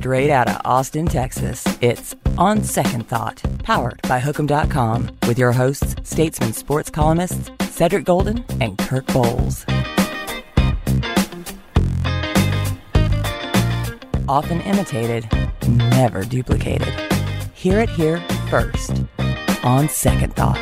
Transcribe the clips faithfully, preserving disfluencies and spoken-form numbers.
Straight out of Austin, Texas, it's On Second Thought, powered by Hook'em dot com, with your hosts, Statesman sports columnists Cedric Golden and Kirk Bowles. Often imitated, never duplicated. Hear it here first, On Second Thought.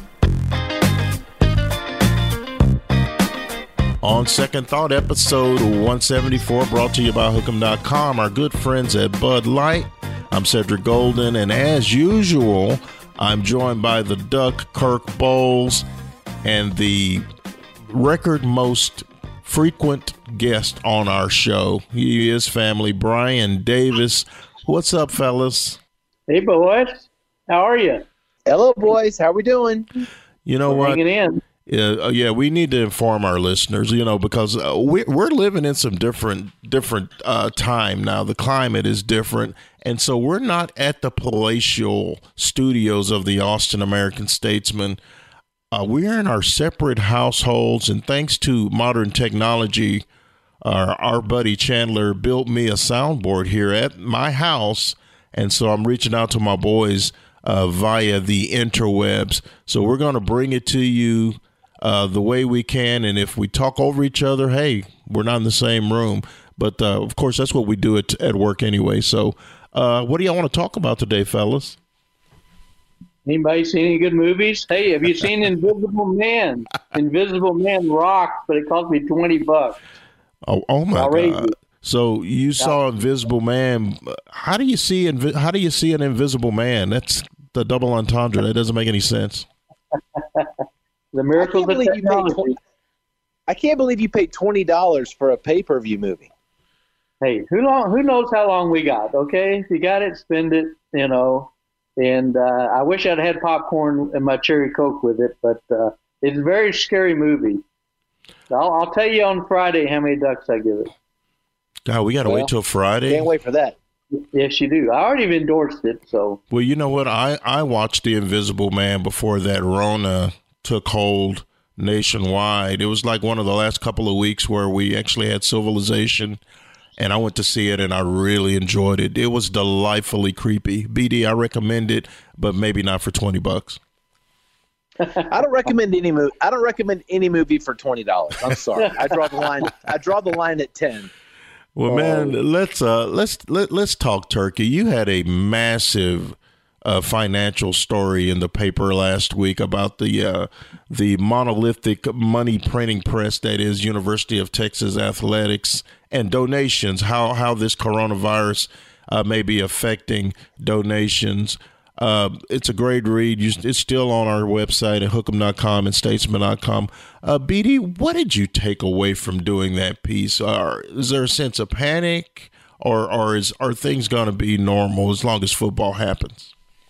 On Second Thought, episode one seventy-four, brought to you by Hook'em dot com, our good friends at Bud Light. I'm Cedric Golden, and as usual, I'm joined by the Duck, Kirk Bowles, and the record most frequent guest on our show. He is family, Brian Davis. What's up, fellas? Hey, boys. How are you? Hello, boys. How we doing? You know We're what? Hanging in. Uh, yeah, we need to inform our listeners, you know, because uh, we, we're living in some different different uh, time now. The climate is different. And so we're not at the palatial studios of the Austin American-Statesman. Uh, we're in our separate households. And thanks to modern technology, our, our buddy Chandler built me a soundboard here at my house. And so I'm reaching out to my boys uh, via the interwebs. So we're going to bring it to you Uh, the way we can, and if we talk over each other, hey, we're not in the same room. But uh, of course, that's what we do at, at work anyway. So, uh, what do y'all want to talk about today, fellas? Anybody seen any good movies? Hey, have you seen Invisible Man? Invisible Man rocks, but it cost me twenty bucks. Oh, oh my Outrageous. God! So you saw Invisible Man. How do you see? Invi- how do you see an Invisible Man? That's the double entendre. That doesn't make any sense. The miracles of technology. twenty I can't believe you paid twenty dollars for a pay-per-view movie. Hey, who long? Who knows how long we got? Okay, if you got it, spend it. You know. And uh, I wish I'd had popcorn and my cherry Coke with it, but uh, it's a very scary movie. So I'll, I'll tell you on Friday how many ducks I give it. God, we got to Well, wait till Friday. Can't wait for that. Yes, you do. I already endorsed it. So. Well, you know what? I, I watched The Invisible Man before that Rona took hold nationwide. It was like one of the last couple of weeks where we actually had Civilization, and I went to see it, and I really enjoyed it. It was delightfully creepy. B D, I recommend it, but maybe not for twenty bucks. I don't recommend any movie. I don't recommend any movie for twenty dollars. I'm sorry. I draw the line. I draw the line at ten. Well, Oh. man, let's uh, let's let, let's talk turkey. You had a massive uh, financial story in the paper last week about the uh, the monolithic money printing press that is University of Texas Athletics and donations. How how this coronavirus uh, may be affecting donations. Uh, it's a great read. You, it's still on our website at Hook'em dot com and Statesman dot com. Uh, B D, what did you take away from doing that piece? Uh, is there a sense of panic, or or is are things going to be normal as long as football happens?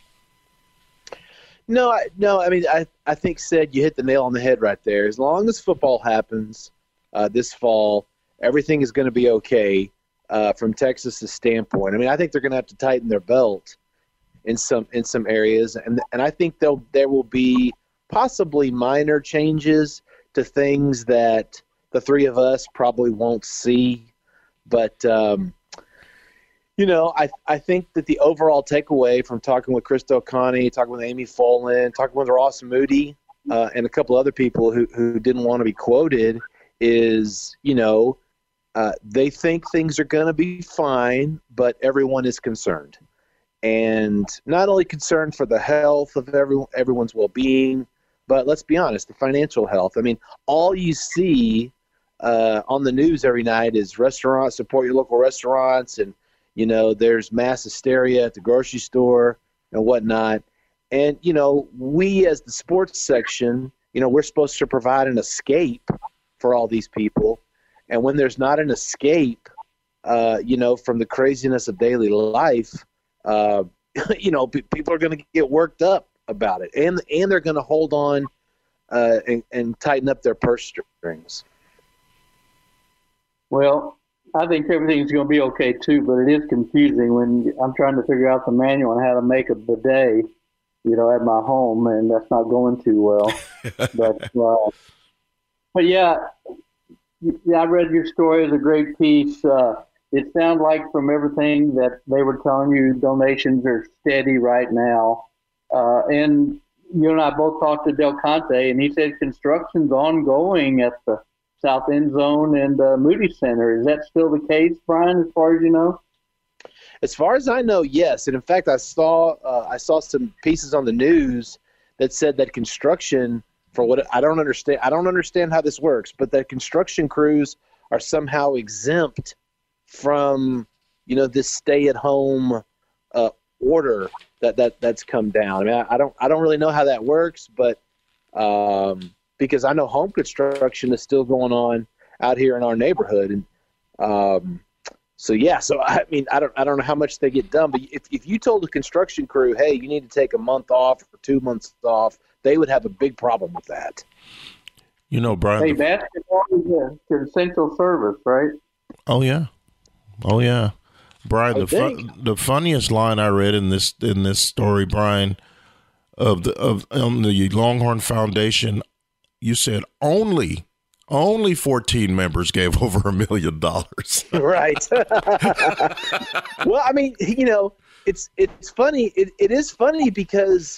No, I, no. I mean, I, I think, Sid, you hit the nail on the head right there. As long as football happens uh, this fall, everything is going to be okay uh, from Texas's standpoint. I mean, I think they're going to have to tighten their belt in some in some areas, and and I think they'll there will be possibly minor changes to things that the three of us probably won't see, but. Um, You know, I I think that the overall takeaway from talking with Chris Delconte, talking with Amy Folin, talking with Ross Moody, uh, and a couple other people who, who didn't want to be quoted is, you know, uh, they think things are going to be fine, but everyone is concerned. And not only concerned for the health of everyone, everyone's well-being, but let's be honest, the financial health. I mean, all you see uh, on the news every night is restaurants, support your local restaurants, and you know, there's mass hysteria at the grocery store and whatnot. And, you know, we as the sports section, you know, we're supposed to provide an escape for all these people. And when there's not an escape, uh, you know, from the craziness of daily life, uh, you know, p- people are going to get worked up about it. And and they're going to hold on uh, and, and tighten up their purse strings. Well, I think everything's going to be okay too, but it is confusing when I'm trying to figure out the manual on how to make a bidet, you know, at my home, and that's not going too well. but, uh, but yeah, yeah, I read your story. It was a great piece. Uh, it sounds like from everything that they were telling you, donations are steady right now. Uh, and you and I both talked to Del Conte, and he said construction's ongoing at the South End Zone and uh, Moody Center. Is that still the case, Brian, as far as you know? As far as I know, yes. And in fact, I saw uh, I saw some pieces on the news that said that construction, for what I don't understand, I don't understand how this works, but that construction crews are somehow exempt from, you know, this stay-at-home uh, order that, that that's come down. I mean, I, I don't I don't really know how that works, but um, because I know home construction is still going on out here in our neighborhood, and um, so yeah. So I mean, I don't I don't know how much they get done, but if if you told a construction crew, hey, you need to take a month off or two months off, they would have a big problem with that. You know, Brian. Hey, basketball is an essential service, right? Oh yeah, oh yeah, Brian. I The fu- the funniest line I read in this in this story, Brian, of the of on the Longhorn Foundation, you said only only fourteen members gave over a million dollars. Right. Well, I mean, you know, it's it's funny. It it is funny because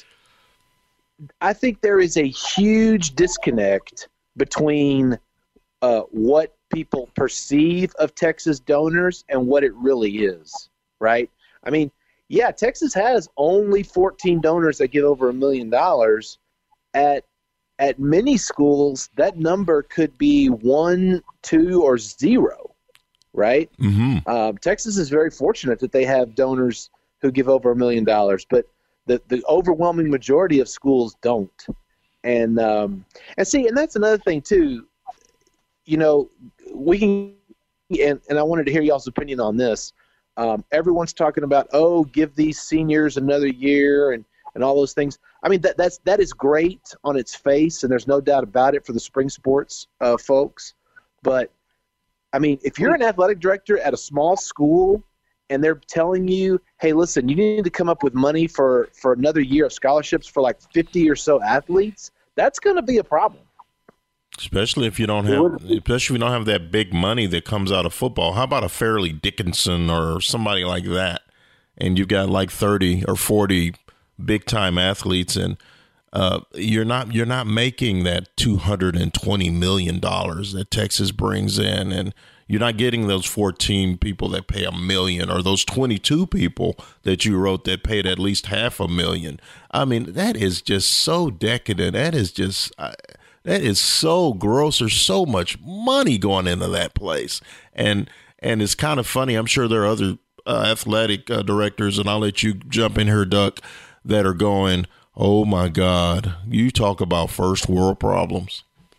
I think there is a huge disconnect between uh, what people perceive of Texas donors and what it really is, right? I mean, yeah, Texas has only fourteen donors that give over a million dollars. At at many schools, that number could be one, two, or zero, right? Mm-hmm. Um, Texas is very fortunate that they have donors who give over a million dollars, but the, the overwhelming majority of schools don't. And um, and see, and that's another thing too. You know, we can, and, and I wanted to hear y'all's opinion on this. Um, everyone's talking about, oh, give these seniors another year and, and all those things. I mean, that that's that is great on its face, and there's no doubt about it for the spring sports uh, folks. But I mean, if you're an athletic director at a small school and they're telling you, hey, listen, you need to come up with money for, for another year of scholarships for like fifty or so athletes, that's going to be a problem. Especially if you don't have, especially if you don't have that big money that comes out of football. How about a Fairleigh Dickinson or somebody like that, and you've got like thirty or forty big time athletes, and uh, you're not you're not making that two hundred and twenty million dollars that Texas brings in, and you're not getting those fourteen people that pay a million, or those twenty-two people that you wrote that paid at least half a million. I mean, that is just so decadent. That is just. Uh, That is so gross. There's so much money going into that place. And and it's kind of funny. I'm sure there are other uh, athletic uh, directors, and I'll let you jump in here, Duck, that are going, oh, my God, you talk about first world problems.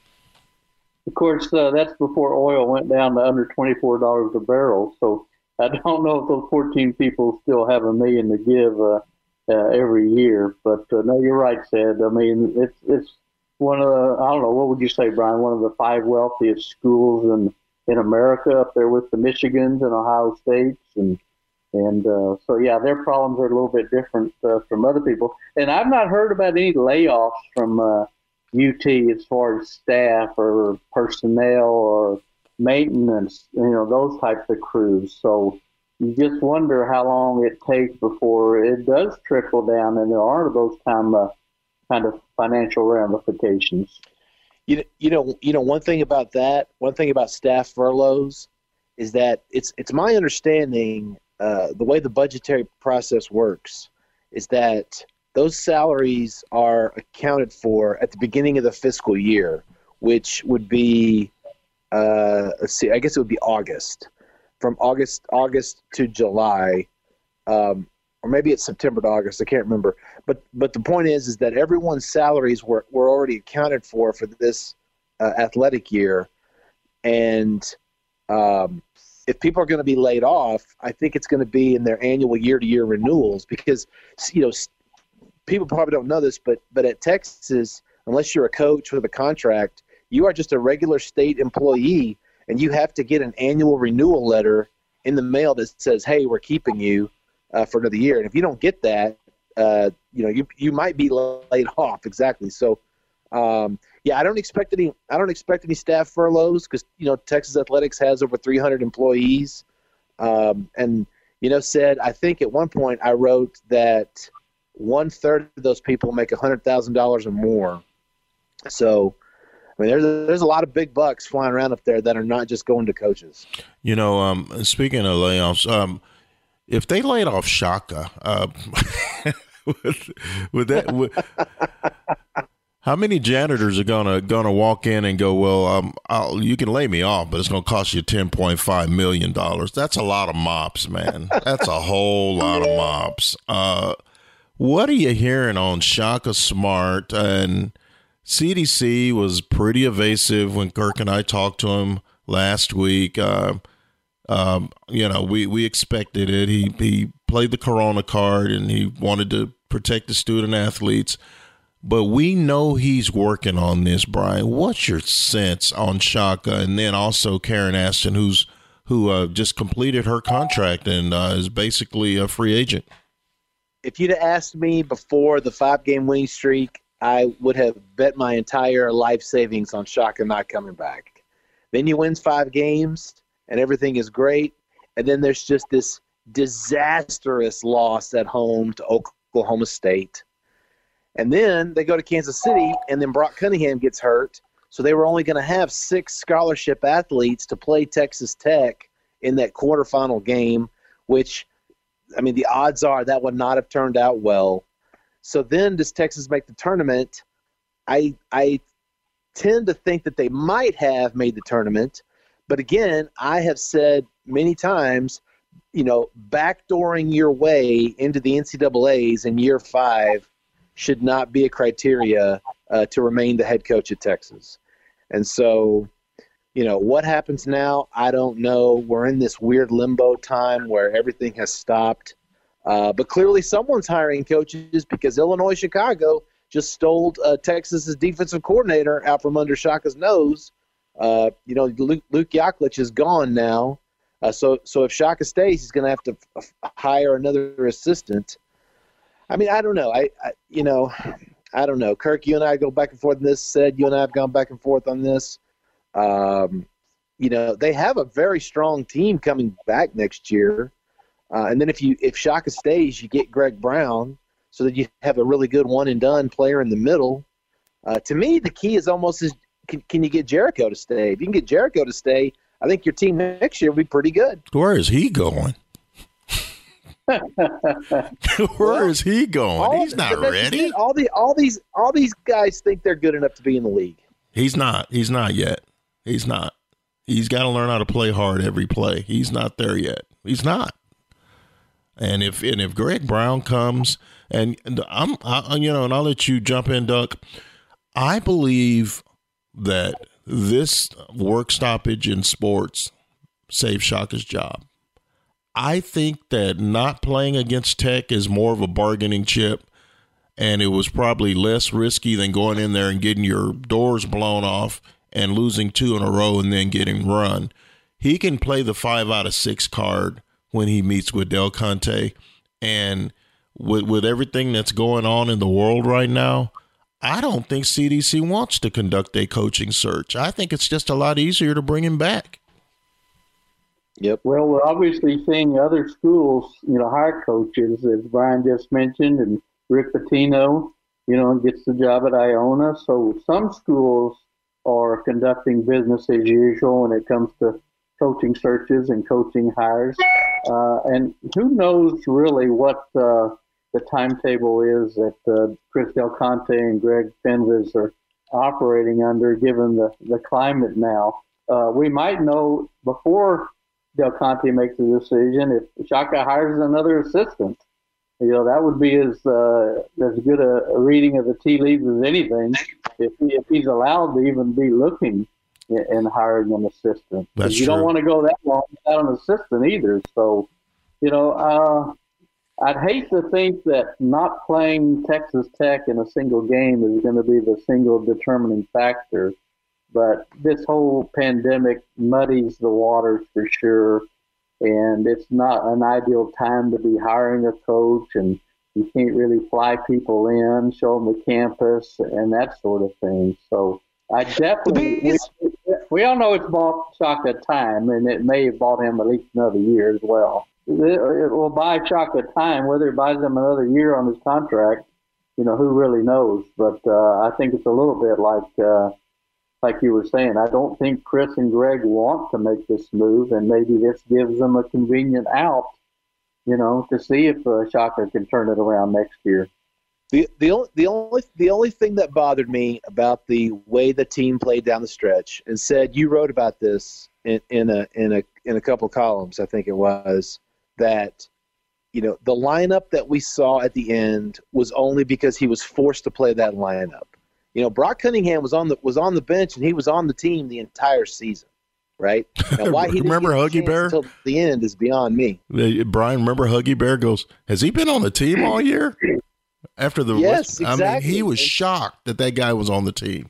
Of course, uh, that's before oil went down to under twenty-four dollars a barrel. So I don't know if those fourteen people still have a million to give uh, uh, every year. But uh, no, you're right, Sid. I mean, it's it's. One of the, I don't know, what would you say, Brian, one of the five wealthiest schools in, in America, up there with the Michigans and Ohio States. And, and uh, so, yeah, their problems are a little bit different uh, from other people. And I've not heard about any layoffs from uh, U T as far as staff or personnel or maintenance, you know, those types of crews. So you just wonder how long it takes before it does trickle down, and there are those kind of, kind of financial ramifications. You know, you know, you know. One thing about that, one thing about staff furloughs, is that it's it's my understanding uh, the way the budgetary process works is that those salaries are accounted for at the beginning of the fiscal year, which would be, uh, let's see, I guess it would be August, from August August to July. Um, Or maybe it's September to August. I can't remember. But but the point is, is that everyone's salaries were, were already accounted for for this uh, athletic year. And um, if people are going to be laid off, I think it's going to be in their annual year-to-year renewals because, you know, people probably don't know this, but but at Texas, unless you're a coach with a contract, you are just a regular state employee, and you have to get an annual renewal letter in the mail that says, hey, we're keeping you Uh, for another year. And if you don't get that, uh, you know, you you might be laid off. Exactly. So, um, yeah, I don't expect any. I don't expect any staff furloughs because you know Texas Athletics has over three hundred employees. Um, and, you know, said, I think at one point I wrote that one-third of those people make one hundred thousand dollars or more. So, I mean, there's a, there's a lot of big bucks flying around up there that are not just going to coaches. You know, um, speaking of layoffs, um, if they laid off Shaka, uh, with, with that, with, how many janitors are gonna gonna walk in and go, well, um, I'll, you can lay me off, but it's gonna cost you ten point five million dollars. That's a lot of mops, man. That's a whole lot of mops. Uh, what are you hearing on Shaka Smart? And C D C was pretty evasive when Kirk and I talked to him last week. Uh, um, you know, we, we expected it. He he played the Corona card, and he wanted to protect the student athletes. But we know he's working on this, Brian. What's your sense on Shaka? And then also Karen Aston, who's who uh, just completed her contract and uh, is basically a free agent. If you'd have asked me before the five-game winning streak, I would have bet my entire life savings on Shaka not coming back. Then he wins five games, and everything is great. And then there's just this disastrous loss at home to Oklahoma State. And then they go to Kansas City, and then Brock Cunningham gets hurt. So they were only going to have six scholarship athletes to play Texas Tech in that quarterfinal game, which, I mean, the odds are that would not have turned out well. So then does Texas make the tournament? I I tend to think that they might have made the tournament. But again, I have said many times, you know, backdooring your way into the N C double A's in year five should not be a criteria uh, to remain the head coach at Texas. And so, you know, what happens now, I don't know. We're in this weird limbo time where everything has stopped. Uh, but clearly someone's hiring coaches because Illinois Chicago just stole uh, Texas's defensive coordinator out from under Shaka's nose. Uh, you know, Luke, Luke Yaklich is gone now. Uh, so so if Shaka stays, he's going to have to f- hire another assistant. I mean, I don't know. I, I, you know, I don't know. Kirk, you and I go back and forth on this. Said you and I have gone back and forth on this. Um, you know, they have a very strong team coming back next year. Uh, and then if you if Shaka stays, you get Greg Brown, so that you have a really good one and done player in the middle. Uh, to me, the key is almost is can, can you get Jericho to stay? If you can get Jericho to stay, I think your team next year will be pretty good. Where is he going? Where is he going? All, He's not ready. All the all these all these guys think they're good enough to be in the league. He's not. He's not yet. He's not. He's got to learn how to play hard every play. He's not there yet. He's not. And if and if Greg Brown comes, and I'm, I, you know, and I'll let you jump in, Duck. I believe that this work stoppage in sports saved Shaka's job. I think that not playing against Tech is more of a bargaining chip, and it was probably less risky than going in there and getting your doors blown off and losing two in a row and then getting run. He can play the five out of six card when he meets with Del Conte, and with with everything that's going on in the world right now, I don't think C D C wants to conduct a coaching search. I think it's just a lot easier to bring him back. Yep. Well, we're obviously seeing other schools, you know, hire coaches, as Brian just mentioned, and Rick Pitino, you know, gets the job at Iona. So some schools are conducting business as usual when it comes to coaching searches and coaching hires. Uh, and who knows really what uh, the timetable is that uh, Chris Del Conte and Greg Penviz are operating under, given the, the climate now. Uh, we might know before Del Conte makes a decision if Shaka hires another assistant. You know, that would be as uh, as good a, a reading of the tea leaves as anything, if he, if he's allowed to even be looking and hiring an assistant. That's you true. don't want to go that long without an assistant either. So, you know, uh, I'd hate to think that not playing Texas Tech in a single game is going to be the single determining factor. But this whole pandemic muddies the waters for sure. And it's not an ideal time to be hiring a coach, and you can't really fly people in, show them the campus, and that sort of thing. So I definitely, biggest, we, we all know it's bought Shaka time, and it may have bought him at least another year as well. It, it will buy Shaka time, whether it buys him another year on his contract. You know, who really knows? But uh, I think it's a little bit like uh, like you were saying. I don't think Chris and Greg want to make this move, and maybe this gives them a convenient out, you know, to see if uh, Shaka can turn it around next year. The the only the only the only thing that bothered me about the way the team played down the stretch, and said you wrote about this in, in a in a in a couple columns, I think it was, that you know the lineup that we saw at the end was only because he was forced to play that lineup. You know, Brock Cunningham was on the was on the bench and he was on the team the entire season, right? Now, why he remember Huggy Bear until the end is beyond me. Brian, remember Huggy Bear goes, has he been on the team all year? After the yes, West, exactly. I mean, he was shocked that that guy was on the team.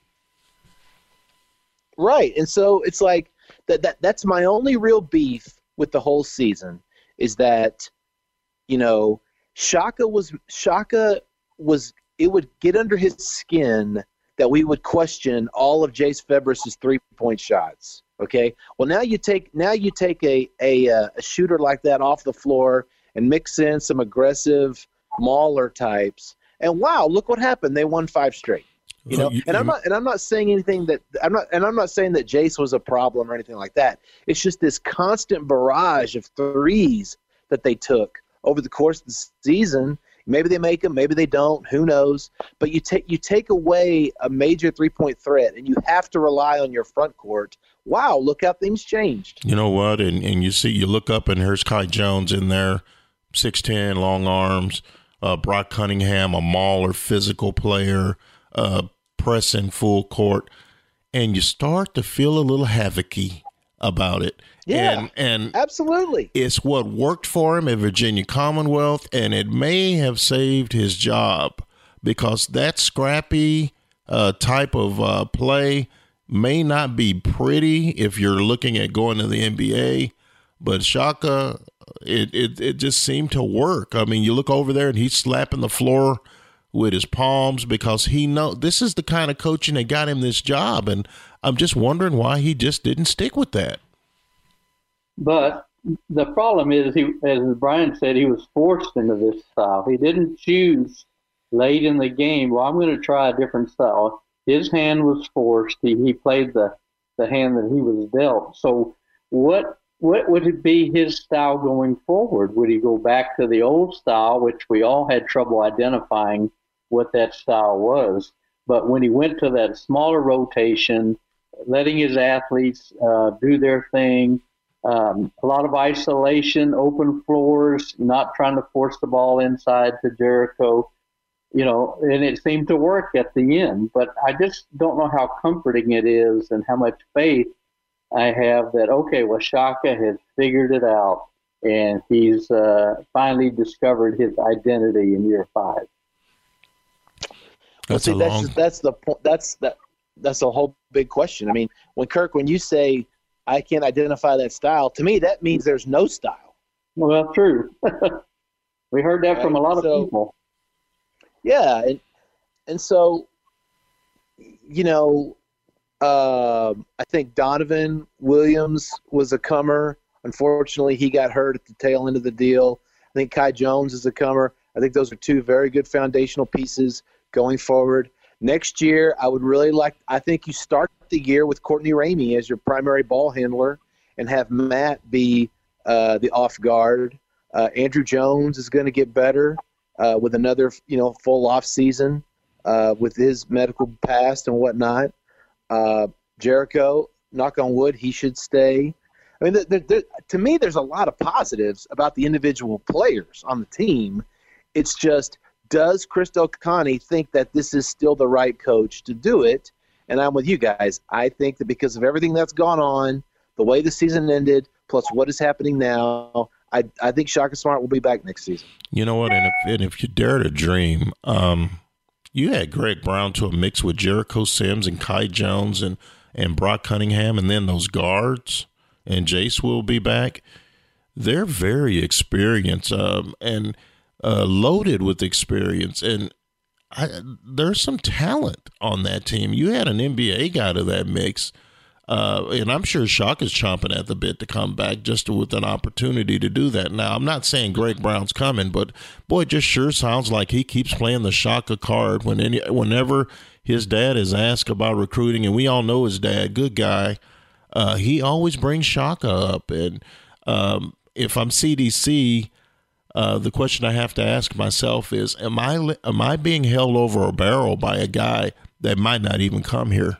Right, and so it's like that. That that's my only real beef with the whole season is that, you know, Shaka was Shaka was. It would get under his skin that we would question all of Jace Febris's three-point shots. Okay, well now you take now you take a a, a shooter like that off the floor and mix in some aggressive Mauler types, and wow, look what happened. They won five straight. You know, and I'm not and I'm not saying anything that I'm not and I'm not saying that Jace was a problem or anything like that. It's just this constant barrage of threes that they took over the course of the season. Maybe they make them, maybe they don't. Who knows? But you take you take away a major three-point threat, and you have to rely on your front court. Wow, look how things changed. You know what? And and you see, you look up, and here's Kai Jones in there, six ten, long arms. Uh, Brock Cunningham, a mauler, physical player, uh, pressing full court, and you start to feel a little havoc-y about it. Yeah, and, and absolutely. It's what worked for him at Virginia Commonwealth, and it may have saved his job because that scrappy uh, type of uh, play may not be pretty if you're looking at going to the N B A, but Shaka, it, it, it just seemed to work. I mean, you look over there and he's slapping the floor with his palms because he know this is the kind of coaching that got him this job, and I'm just wondering why he just didn't stick with that. But the problem is, he, as Brian said, he was forced into this style. He didn't choose late in the game, well, I'm going to try a different style. His hand was forced. He, he played the, the hand that he was dealt. So what what would it be his style going forward? Would he go back to the old style, which we all had trouble identifying what that style was? But when he went to that smaller rotation, letting his athletes uh, do their thing, Um, a lot of isolation, open floors, not trying to force the ball inside to Jericho, you know, and it seemed to work at the end. But I just don't know how comforting it is and how much faith I have that, okay, well, Shaka has figured it out, and he's uh, finally discovered his identity in year five. That's well, see, a that's long... just, that's the point. That's that. That's a whole big question. I mean, when Kirk, when you say I can't identify that style, to me that means there's no style. Well, true. We heard that right? from a lot of so, people. Yeah, and and so, you know, uh, I think Donovan Williams was a comer. Unfortunately, he got hurt at the tail end of the deal. I think Kai Jones is a comer. I think those are two very good foundational pieces going forward. Next year, I would really like – I think you start the year with Courtney Ramey as your primary ball handler and have Matt be uh, the off guard. Uh, Andrew Jones is going to get better uh, with another, you know, full off season uh, with his medical past and whatnot. Uh, Jericho, knock on wood, he should stay. I mean, there, there, to me, there's a lot of positives about the individual players on the team. It's just, does Chris Del Conte think that this is still the right coach to do it? And I'm with you guys. I think that because of everything that's gone on, the way the season ended, plus what is happening now, I, I think Shaka Smart will be back next season. You know what? And if, and if you dare to dream, um, you had Greg Brown to a mix with Jericho Sims and Kai Jones and, and Brock Cunningham, and then those guards, and Jace will be back. They're very experienced um, and uh, loaded with experience, and I, there's some talent on that team. You had an N B A guy to that mix. Uh, and I'm sure Shaka's chomping at the bit to come back just to, with an opportunity to do that. Now, I'm not saying Greg Brown's coming, but boy, it just sure sounds like he keeps playing the Shaka card when any, whenever his dad is asked about recruiting, and we all know his dad, good guy, uh, he always brings Shaka up. And um, if I'm C D C, uh, the question I have to ask myself is, am I am I being held over a barrel by a guy that might not even come here?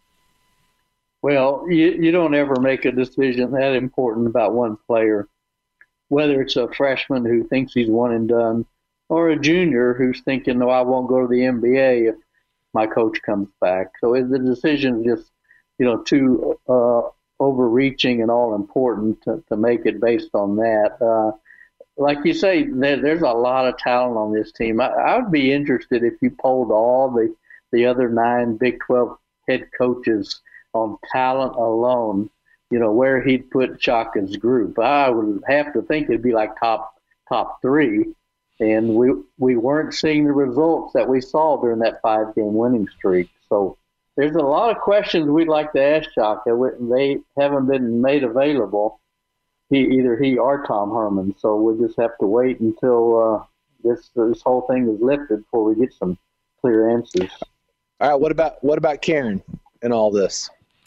Well, you, you don't ever make a decision that important about one player, whether it's a freshman who thinks he's one and done or a junior who's thinking, no, I won't go to the N B A if my coach comes back. So the decision is just, you know, too uh, overreaching and all important to, to make it based on that. Uh, like you say, there, there's a lot of talent on this team. I, I would be interested if you polled all the, the other nine Big twelve head coaches on talent alone, you know, where he'd put Shaka's group. I would have to think it'd be like top top three. And we we weren't seeing the results that we saw during that five-game winning streak. So there's a lot of questions we'd like to ask Shaka. They haven't been made available, he, either he or Tom Herman. So we'll just have to wait until uh, this this whole thing is lifted before we get some clear answers. All right, what about what about Karen and all this?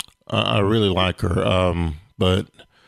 I really like her, um, but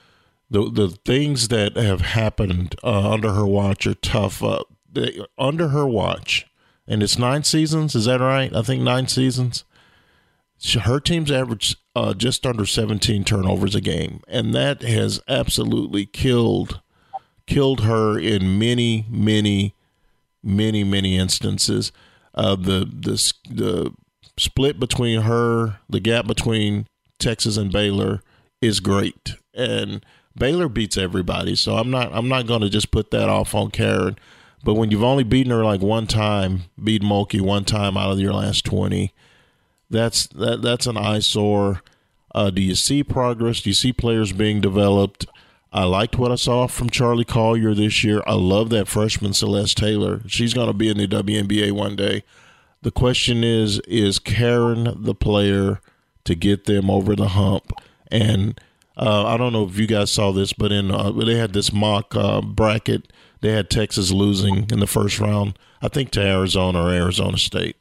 the the things that have happened uh, under her watch are tough. Uh, they, under her watch, and it's nine seasons, is that right? I think nine seasons. She, her team's averaged uh, just under seventeen turnovers a game, and that has absolutely killed killed her in many, many, many, many instances. Uh, the the the split between her, the gap between Texas and Baylor is great, and Baylor beats everybody. So I'm not I'm not going to just put that off on Karen. But when you've only beaten her like one time, beat Mulkey one time out of your last twenty, that's that that's an eyesore. Uh, do you see progress? Do you see players being developed? I liked what I saw from Charlie Collier this year. I love that freshman Celeste Taylor. She's going to be in the W N B A one day. The question is, is Karen the player to get them over the hump? And uh, I don't know if you guys saw this, but in uh, they had this mock uh, bracket. They had Texas losing in the first round, I think, to Arizona or Arizona State.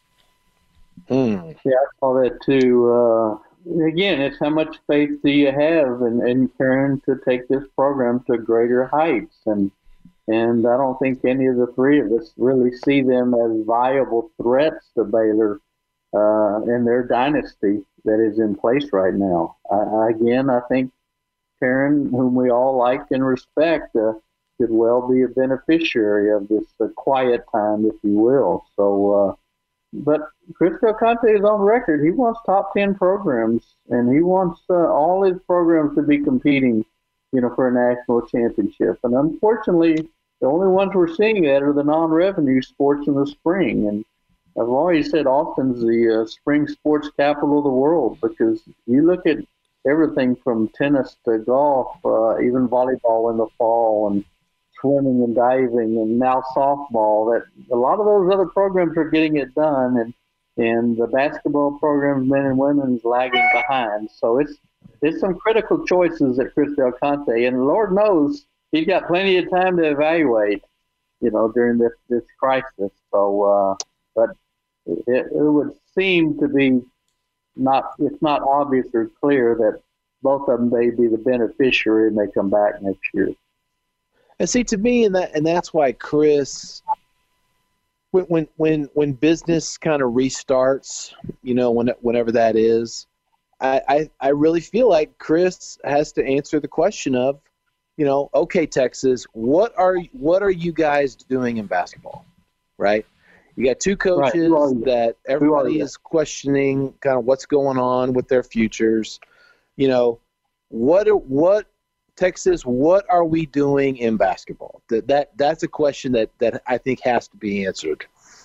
Mm. Yeah, I saw that too. Uh, again, it's how much faith do you have in, in Karen to take this program to greater heights? And and I don't think any of the three of us really see them as viable threats to Baylor uh, and their dynasty that is in place right now. I, again, I think Karen, whom we all like and respect, uh, could well be a beneficiary of this uh, quiet time, if you will. So, uh, but Chris Del Conte is on record. He wants top ten programs, and he wants uh, all his programs to be competing, you know, for a national championship. And unfortunately, the only ones we're seeing that are the non-revenue sports in the spring. And I've always said Austin's the uh, spring sports capital of the world, because you look at everything from tennis to golf, uh, even volleyball in the fall, and swimming and diving, and now softball. That a lot of those other programs are getting it done, and and the basketball programs, men and women, is lagging behind. So it's it's some critical choices at Chris Del Conte, and Lord knows he's got plenty of time to evaluate, you know, during this this crisis. So, uh, but it, it would seem to be not it's not obvious or clear that both of them may be the beneficiary and they come back next year. And see, to me, and that and that's why Chris, when when when, when business kind of restarts, you know, when whenever that is, I, I I really feel like Chris has to answer the question of, you know, okay, Texas, what are what are you guys doing in basketball, right? You got two coaches right. that everybody is questioning kind of what's going on with their futures. You know, what what Texas, what are we doing in basketball? That that that's a question that, that I think has to be answered.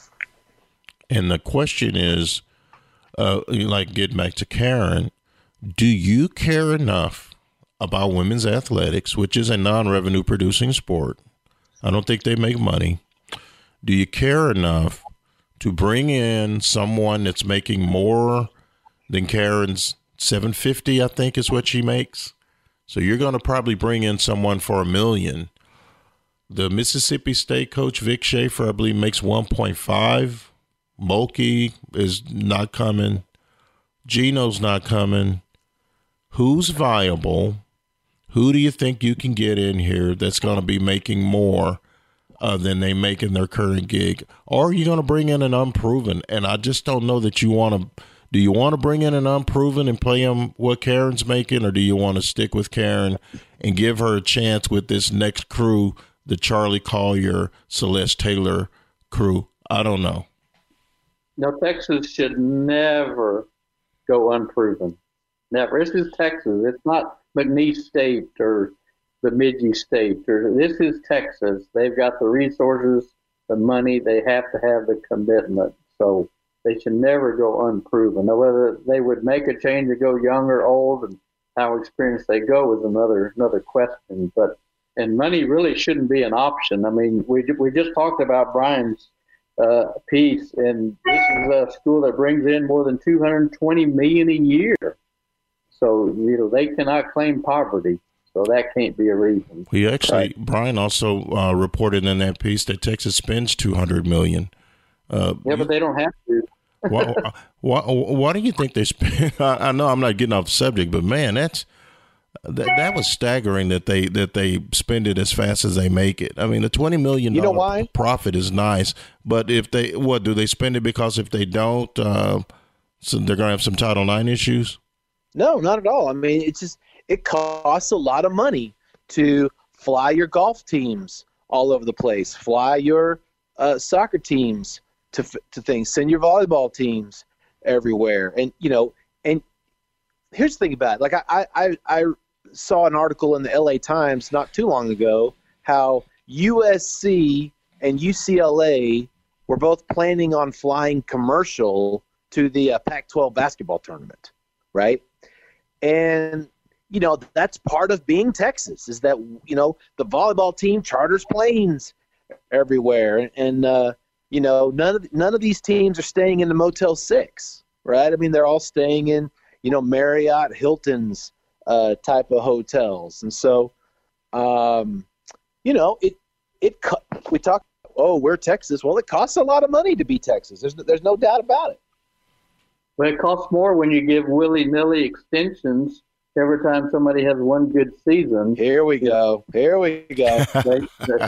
And the question is, uh, like getting back to Karen, do you care enough about women's athletics, which is a non-revenue producing sport? I don't think they make money. Do you care enough to bring in someone that's making more than Karen's seven fifty, I think, is what she makes. So you're going to probably bring in someone for a million. The Mississippi State coach, Vic Schaefer, I believe, makes one point five. Mulkey is not coming. Gino's not coming. Who's viable? Who do you think you can get in here that's going to be making more uh, than they make in their current gig? Or are you going to bring in an unproven? And I just don't know that you want to. Do you want to bring in an unproven and play him what Karen's making, or do you want to stick with Karen and give her a chance with this next crew, the Charlie Collier, Celeste Taylor crew? I don't know. No, Texas should never go unproven. Never. This is Texas. It's not McNeese State or Bemidji State. Or, this is Texas. They've got the resources, the money. They have to have the commitment. So they should never go unproven. Now, whether they would make a change to go young or old and how experienced they go is another another question. But and money really shouldn't be an option. I mean, we we just talked about Brian's uh, piece, and this is a school that brings in more than two hundred twenty million dollars a year. So, you know, they cannot claim poverty. So that can't be a reason. We actually, right. Brian also uh, reported in that piece that Texas spends two hundred million dollars. Uh, yeah, but they don't have to. why, why, why do you think they spend? I, I know I'm not getting off the subject, but man, that's that, that was staggering that they that they spend it as fast as they make it. I mean, the twenty million dollars you know why? profit is nice, but if they what do they spend it because if they don't, uh, so they're going to have some Title nine issues? No, not at all. I mean, it's just it costs a lot of money to fly your golf teams all over the place, fly your uh, soccer teams to to things, send your volleyball teams everywhere, and you know. And here's the thing about it. Like I, I, I saw an article in the L A Times not too long ago how U S C and U C L A were both planning on flying commercial to the uh, Pac twelve basketball tournament, right? And, you know, that's part of being Texas is that, you know, the volleyball team charters planes everywhere. And, uh, you know, none of, none of these teams are staying in the Motel six, right? I mean, they're all staying in, you know, Marriott, Hilton's uh, type of hotels. And so, um, you know, it, it, we talk, oh, we're Texas. Well, it costs a lot of money to be Texas. There's, there's no doubt about it. But it costs more when you give willy-nilly extensions every time somebody has one good season. Here we go. Here we go. they,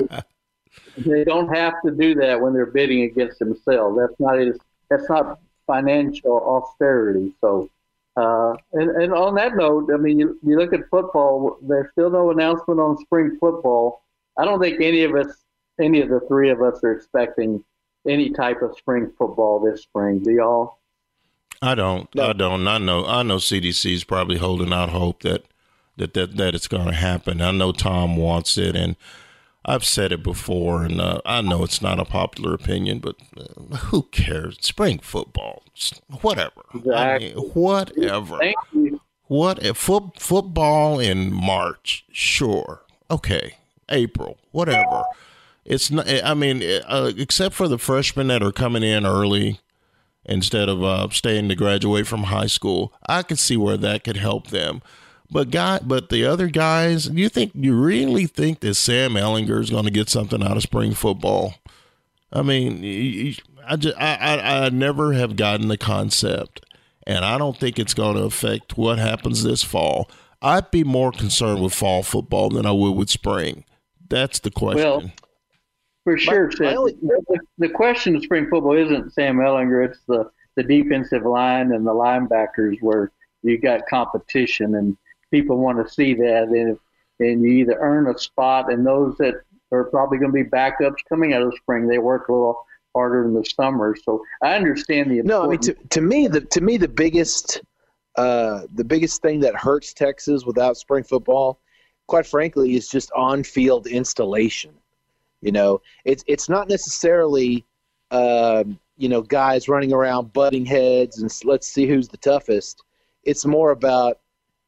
they don't have to do that when they're bidding against themselves. That's not that's not financial austerity. So, uh, and, and on that note, I mean, you, you look at football. There's still no announcement on spring football. I don't think any of us, any of the three of us, are expecting any type of spring football this spring. Do y'all? I don't. No. I don't. I know. I know. C D C is probably holding out hope that that that, that it's going to happen. I know Tom wants it, and I've said it before, and uh, I know it's not a popular opinion, but uh, who cares? Spring football, whatever. Exactly. I mean, whatever. Thank you. What fo- football in March? Sure. Okay. April. Whatever. It's not. I mean, uh, except for the freshmen that are coming in early instead of uh, staying to graduate from high school, I could see where that could help them. But guy, but the other guys, you think you really think that Sam Ehlinger is going to get something out of spring football? I mean, I just I, I I never have gotten the concept, and I don't think it's going to affect what happens this fall. I'd be more concerned with fall football than I would with spring. That's the question. Well, for sure, my, my only, the, the question of spring football isn't Sam Ehlinger. It's the, the defensive line and the linebackers where you got competition and people want to see that. And, and you either earn a spot, and those that are probably going to be backups coming out of spring, they work a little harder in the summer. So I understand the importance. No, I mean, to, to me, the to me the biggest uh, the biggest thing that hurts Texas without spring football, quite frankly, is just on-field installation. You know, it's it's not necessarily, uh, you know, guys running around butting heads and let's see who's the toughest. It's more about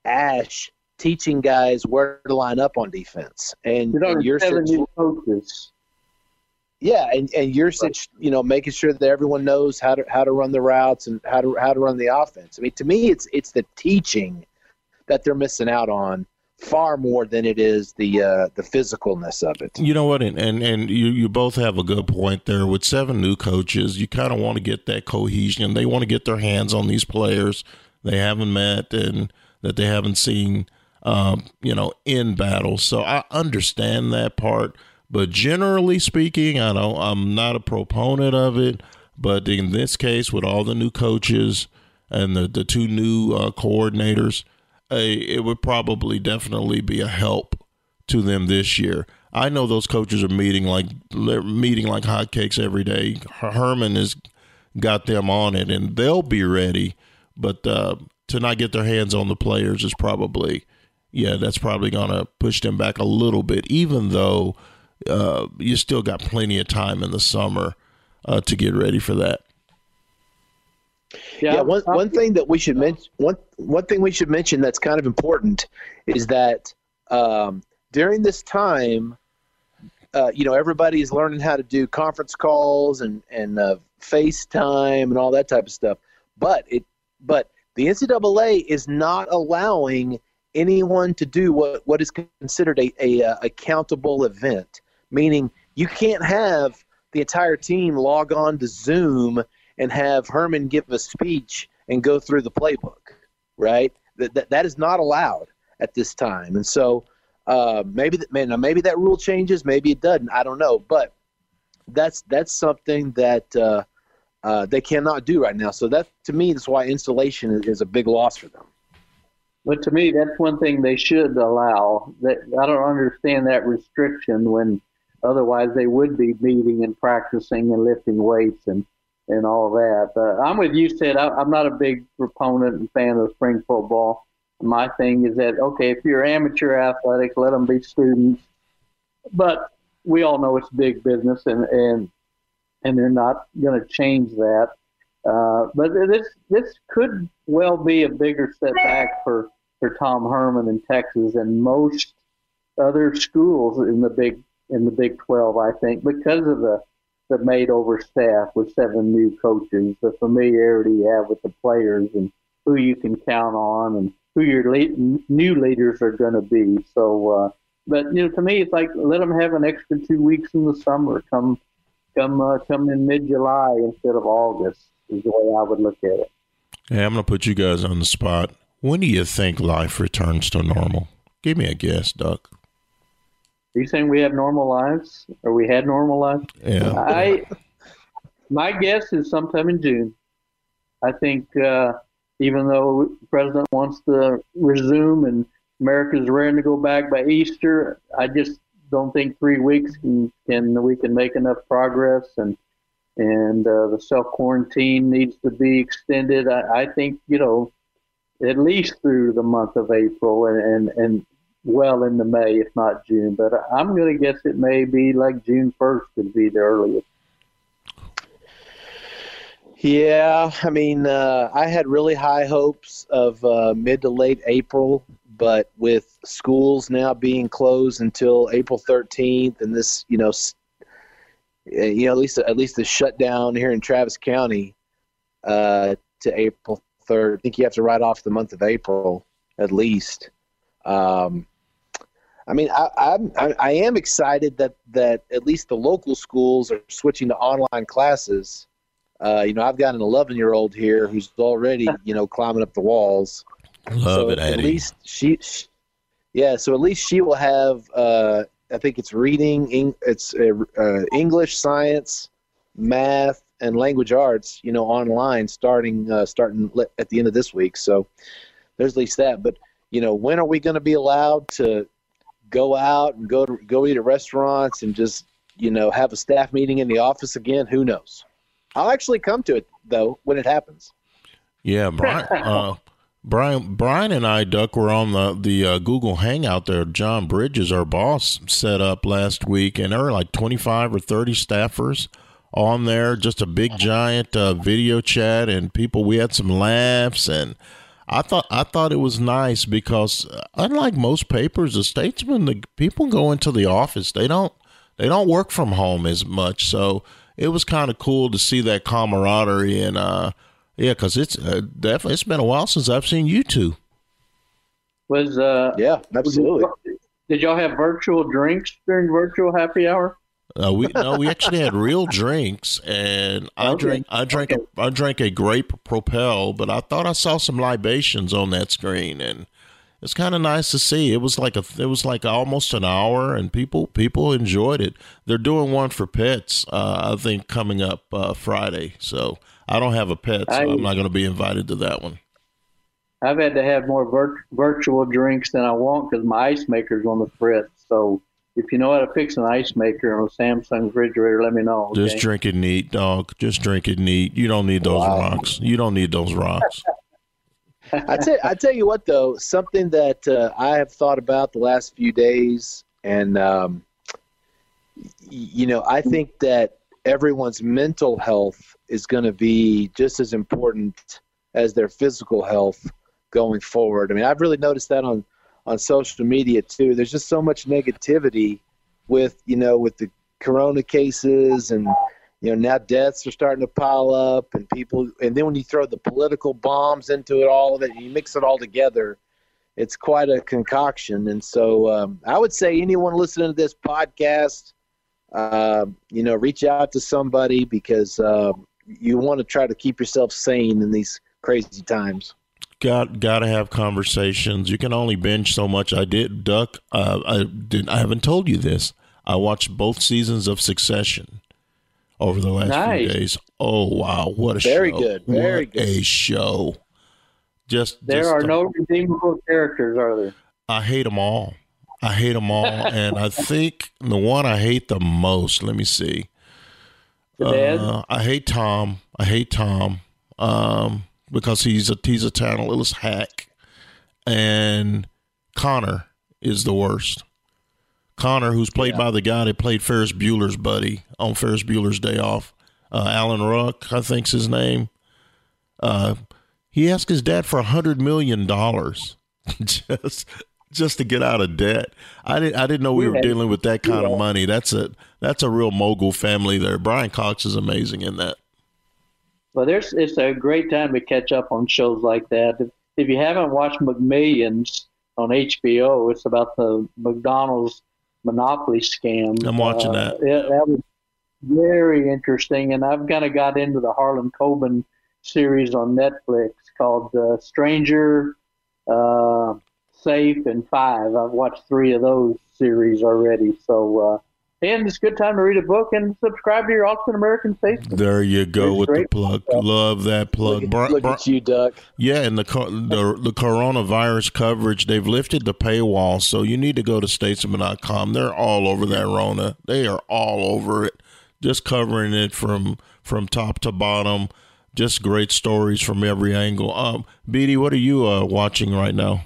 Ash teaching guys where to line up on defense. And, you know, and you're seven new coaches. Yeah, and, and you're such, you know, making sure that everyone knows how to how to run the routes and how to how to run the offense. I mean, to me, it's it's the teaching that they're missing out on far more than it is the uh, the physicalness of it. You know what, and and, and you, you both have a good point there. With seven new coaches, you kind of want to get that cohesion. They want to get their hands on these players they haven't met and that they haven't seen, um, you know, in battle. So I understand that part. But generally speaking, I know I'm not a proponent of it, but in this case, with all the new coaches and the, the two new uh, coordinators, uh, it would probably definitely be a help to them this year. I know those coaches are meeting like they're meeting like hotcakes every day. Herman has got them on it, and they'll be ready. But uh, to not get their hands on the players is probably, yeah, that's probably going to push them back a little bit, even though Uh, you still got plenty of time in the summer uh, to get ready for that. Yeah, yeah one one thing that we should mention one one thing we should mention that's kind of important is that um, during this time, uh, you know, everybody is learning how to do conference calls and and uh, FaceTime and all that type of stuff. But it but the N C double A is not allowing anyone to do what, what is considered a, a, a accountable event. Meaning you can't have the entire team log on to Zoom and have Herman give a speech and go through the playbook, right? That that, that is not allowed at this time. And so uh, maybe that man, maybe that rule changes, maybe it doesn't. I don't know, but that's that's something that uh, uh, they cannot do right now. So that to me is why installation is, is a big loss for them. But to me, that's one thing they should allow. That I don't understand that restriction when otherwise they would be meeting and practicing and lifting weights and, and all that. Uh, I'm with you, Sid. I, I'm not a big proponent and fan of spring football. My thing is that, okay, if you're amateur athletics, let them be students. But we all know it's big business, and, and, and they're not going to change that. Uh, but this this could well be a bigger setback for, for Tom Herman in Texas and most other schools in the Big in the Big twelve, I think, because of the, the made-over staff with seven new coaches, the familiarity you have with the players and who you can count on and who your le- new leaders are going to be. So, uh, but, you know, to me, it's like let them have an extra two weeks in the summer, come come, uh, come in mid-July instead of August is the way I would look at it. Hey, I'm going to put you guys on the spot. When do you think life returns to normal? Give me a guess, Duck. Are you saying we have normal lives, or we had normal lives? Yeah. I, my guess is sometime in June. I think uh, even though the president wants to resume and America's ready to go back by Easter, I just don't think three weeks can, can we can make enough progress, and and uh, the self quarantine needs to be extended. I, I think you know at least through the month of April and and. and well into May, if not June. But I'm going to guess it may be like June first would be the earliest. Yeah, I mean, uh, I had really high hopes of uh, mid to late April, but with schools now being closed until April thirteenth, and this, you know, you know, at least at least the shutdown here in Travis County uh, to April third. I think you have to write off the month of April at least. Um, I mean, I, I'm, I, I am excited that, that at least the local schools are switching to online classes. Uh, you know, I've got an eleven-year-old here who's already, you know, climbing up the walls. Love so it, Eddie. At least she, she, yeah. So at least she will have. Uh, I think it's reading, it's uh, uh, English, science, math, and language arts. You know, online starting uh, starting at the end of this week. So there's at least that, but. You know, when are we going to be allowed to go out and go to go eat at restaurants and just, you know, have a staff meeting in the office again? Who knows? I'll actually come to it, though, when it happens. Yeah, Brian, uh, Brian, Brian and I, Duck, were on the, the uh, Google Hangout there. John Bridges, our boss, set up last week, and there were like twenty-five or thirty staffers on there, just a big, giant uh, video chat, and people, we had some laughs, and I thought I thought it was nice because unlike most papers, the Statesman, the people go into the office. They don't they don't work from home as much. So it was kind of cool to see that camaraderie. And, uh, yeah, because it's uh, definitely, it's been a while since I've seen you two. Was uh, Yeah, absolutely. Did y'all have virtual drinks during virtual happy hour? Uh, we no, we actually had real drinks, and I Okay. drank I drank Okay. a, I drank a grape Propel, but I thought I saw some libations on that screen, and it's kind of nice to see. It was like a it was like almost an hour, and people people enjoyed it. They're doing one for pets, uh, I think, coming up uh, Friday. So I don't have a pet, so I- I'm not going to be invited to that one. I've had to have more vir- virtual drinks than I want because my ice maker's on the fritz. So if you know how to fix an ice maker on a Samsung refrigerator, let me know. Okay? Just drink it neat, dog. Just drink it neat. You don't need those Wow. rocks. You don't need those rocks. I tell I tell you what though, something that uh, I have thought about the last few days, and um, y- you know, I think that everyone's mental health is going to be just as important as their physical health going forward. I mean, I've really noticed that on on social media too. There's just so much negativity with you know with the corona cases, and you know now deaths are starting to pile up, and people, and then when you throw the political bombs into it, all of it, and you mix it all together, it's quite a concoction. And so um, I would say anyone listening to this podcast, uh, you know, reach out to somebody, because uh, you want to try to keep yourself sane in these crazy times. Got got to have conversations. You can only binge so much. I did, Duck. Uh, I did. I haven't told you this. I watched both seasons of Succession over the last Nice. few days. Oh wow, what a Very show! good, very what good. a show. Just There just are the- no redeemable characters, are there? I hate them all. I hate them all, and I think the one I hate the most. Let me see. The dad? Uh, I hate Tom. I hate Tom um, because he's a he's a talentless hack, and Connor is the worst. Connor, who's played Yeah. by the guy that played Ferris Bueller's buddy on Ferris Bueller's Day Off, uh, Alan Ruck, I think's his name. Uh, he asked his dad for a hundred million dollars just just to get out of debt. I didn't I didn't know we were Yeah. dealing with that kind Yeah. of money. That's a that's a real mogul family there. Brian Cox is amazing in that. Well, there's it's a great time to catch up on shows like that. If, if you haven't watched McMillions on H B O, it's about the McDonald's monopoly scam. I'm watching Uh, that. It, that was very interesting, and I've kind of got into the Harlan Coben series on Netflix called uh, Stranger, uh, Safe, and Five. I've watched three of those series already. So, uh, and it's a good time to read a book and subscribe to your Austin American Statesman. There you go It's with the great. plug. Love that plug. Look, Bri- at, look Bri- at you, Duck. Yeah, and the, co- the the coronavirus coverage, they've lifted the paywall, so you need to go to statesman dot com. They're all over that Rona. They are all over it, just covering it from from top to bottom. Just great stories from every angle. Um, Beatty, what are you uh, watching right now?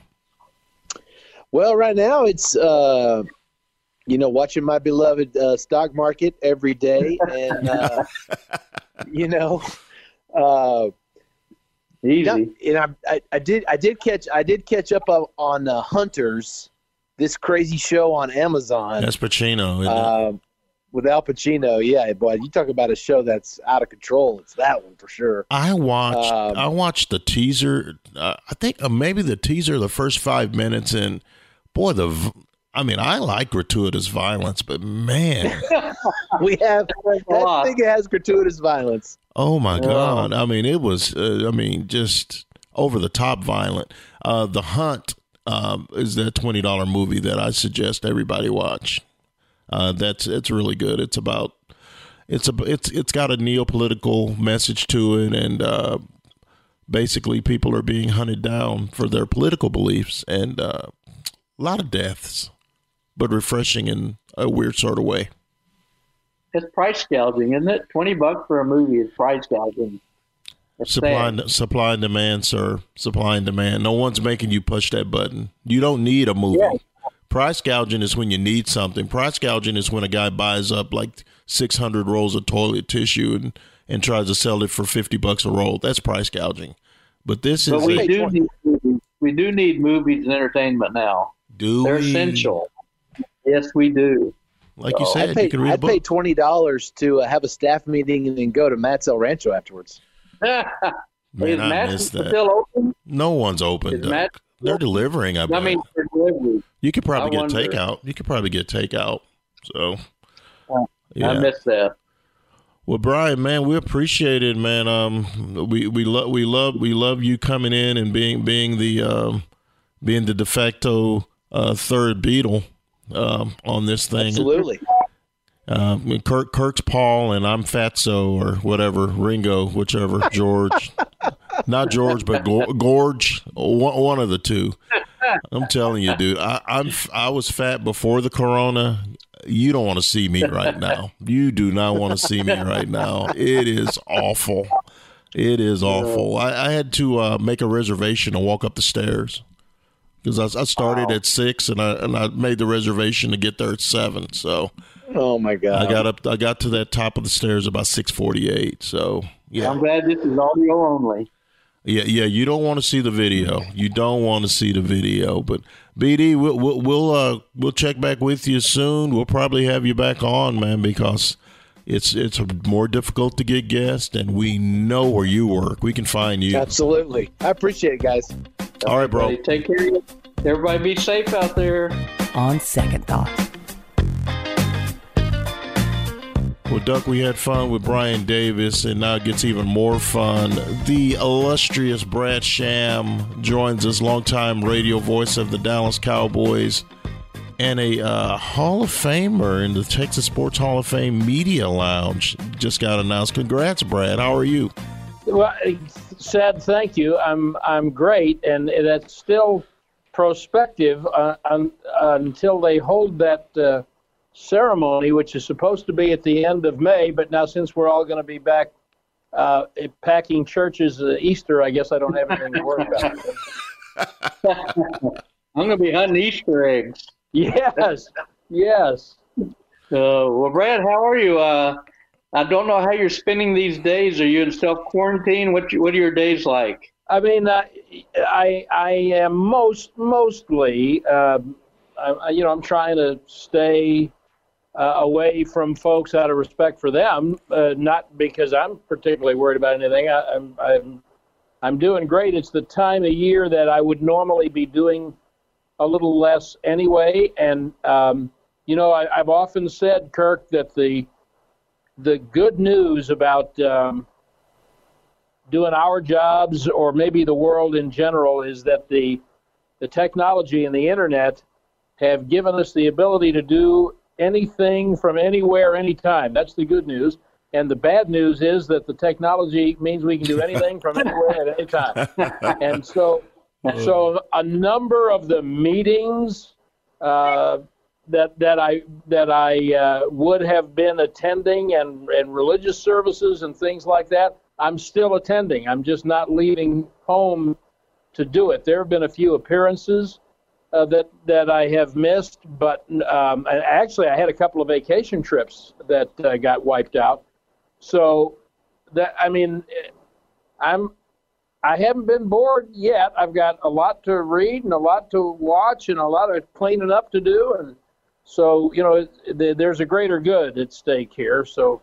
Well, right now it's uh, you know watching my beloved uh, stock market every day, and uh, you know, uh, Easy. yeah, and I, I I did I did catch I did catch up on, on uh, Hunters, this crazy show on Amazon. That's Pacino. Isn't it? Um, with Al Pacino, yeah, boy, you talk about a show that's out of control. It's that one for sure. I watched. um, I watched the teaser. Uh, I think uh, maybe the teaser, the first five minutes, and boy, the. v- I mean, I like gratuitous violence, but man, We have a lot. that thing has gratuitous violence. oh my Yeah. God! I mean, it was. Uh, I mean, just over the top violent. Uh, the Hunt um, is that twenty dollar movie that I suggest everybody watch. Uh, that's it's really good. It's about it's a it's it's got a neo-political message to it, and uh, basically people are being hunted down for their political beliefs, and uh, a lot of deaths, but refreshing in a weird sort of way. It's price gouging, isn't it? Twenty bucks for a movie is price gouging. It's Supply sad. and, supply and demand, sir. Supply and demand. No one's making you push that button. You don't need a movie. Yeah. Price gouging is when you need something. Price gouging is when a guy buys up like six hundred rolls of toilet tissue and, and tries to sell it for fifty bucks a roll. That's price gouging. But this But is we a, do need movies. We do need movies and entertainment now. do They're we- essential. Yes, we do. like you Oh, said, I'd pay, you can read a I'd book. pay twenty dollars to uh, have a staff meeting and then go to Matt's El Rancho afterwards. Man, Is I Matt's missed that. still open? No one's open. Is Doug. Matt- They're delivering. I, I bet. mean, for delivery. You could probably I get wonder. takeout. You could probably get takeout. So, I yeah. missed that. Well, Brian, man, we appreciate it, man. Um, we we love we love we love you coming in and being being the um, being the de facto uh, third Beatle um, on this thing. Absolutely. Uh, I mean, Kirk Kirk's Paul and I'm Fatso or whatever, Ringo, whichever, George. Not George, but Go- Gorge. One, one of the two. I'm telling you, dude. I, I'm I was fat before the corona. You don't want to see me right now. You do not want to see me right now. It is awful. It is awful. I, I had to uh, make a reservation to walk up the stairs because I, I started Wow. at six and I and I made the reservation to get there at seven. So Oh my God. I got up. I got to that top of the stairs about six forty-eight. So yeah, I'm glad this is audio only. yeah, yeah. You don't want to see the video. You don't want to see the video. But B D, we'll we'll we'll, uh, we'll check back with you soon. We'll probably have you back on, man, because it's it's more difficult to get guests, and we know where you work. We can find you. Absolutely. I appreciate it, guys. All right, bro. Hey, take care. Everybody be safe out there. On second thought. Well, Duck, we had fun with Brian Davis, and now it gets even more fun. The illustrious Brad Sham joins us, longtime radio voice of the Dallas Cowboys, and a uh, Hall of Famer in the Texas Sports Hall of Fame Media Lounge just got announced. Congrats, Brad. How are you? Well, sad thank you. I'm I'm great, and that's still prospective uh, un, until they hold that uh, ceremony, which is supposed to be at the end of May. But now, since we're all going to be back uh, packing churches uh, Easter, I guess I don't have anything to worry about. I'm going to be hunting Easter eggs. Yes, yes. Uh, well, Brad, how are you? Uh, I don't know how you're spending these days. Are you in self-quarantine? What, what are your days like? I mean, uh, I I am most mostly, uh, I, you know, I'm trying to stay uh, away from folks out of respect for them, uh, not because I'm particularly worried about anything. I, I'm I'm I'm doing great. It's the time of year that I would normally be doing a little less anyway, and um, you know, I, I've often said, Kirk, that the the good news about um, doing our jobs, or maybe the world in general, is that the the technology and the internet have given us the ability to do anything from anywhere, anytime. That's the good news. And the bad news is that the technology means we can do anything from anywhere at any time. And so, so a number of the meetings uh, that that I that I uh, would have been attending, and and religious services and things like that, I'm still attending. I'm just not leaving home to do it. There have been a few appearances uh, that that I have missed, but um, actually I had a couple of vacation trips that uh, got wiped out. So that I mean, I'm I haven't been bored yet. I've got a lot to read and a lot to watch and a lot of cleaning up to do, and so you know, there's a greater good at stake here. So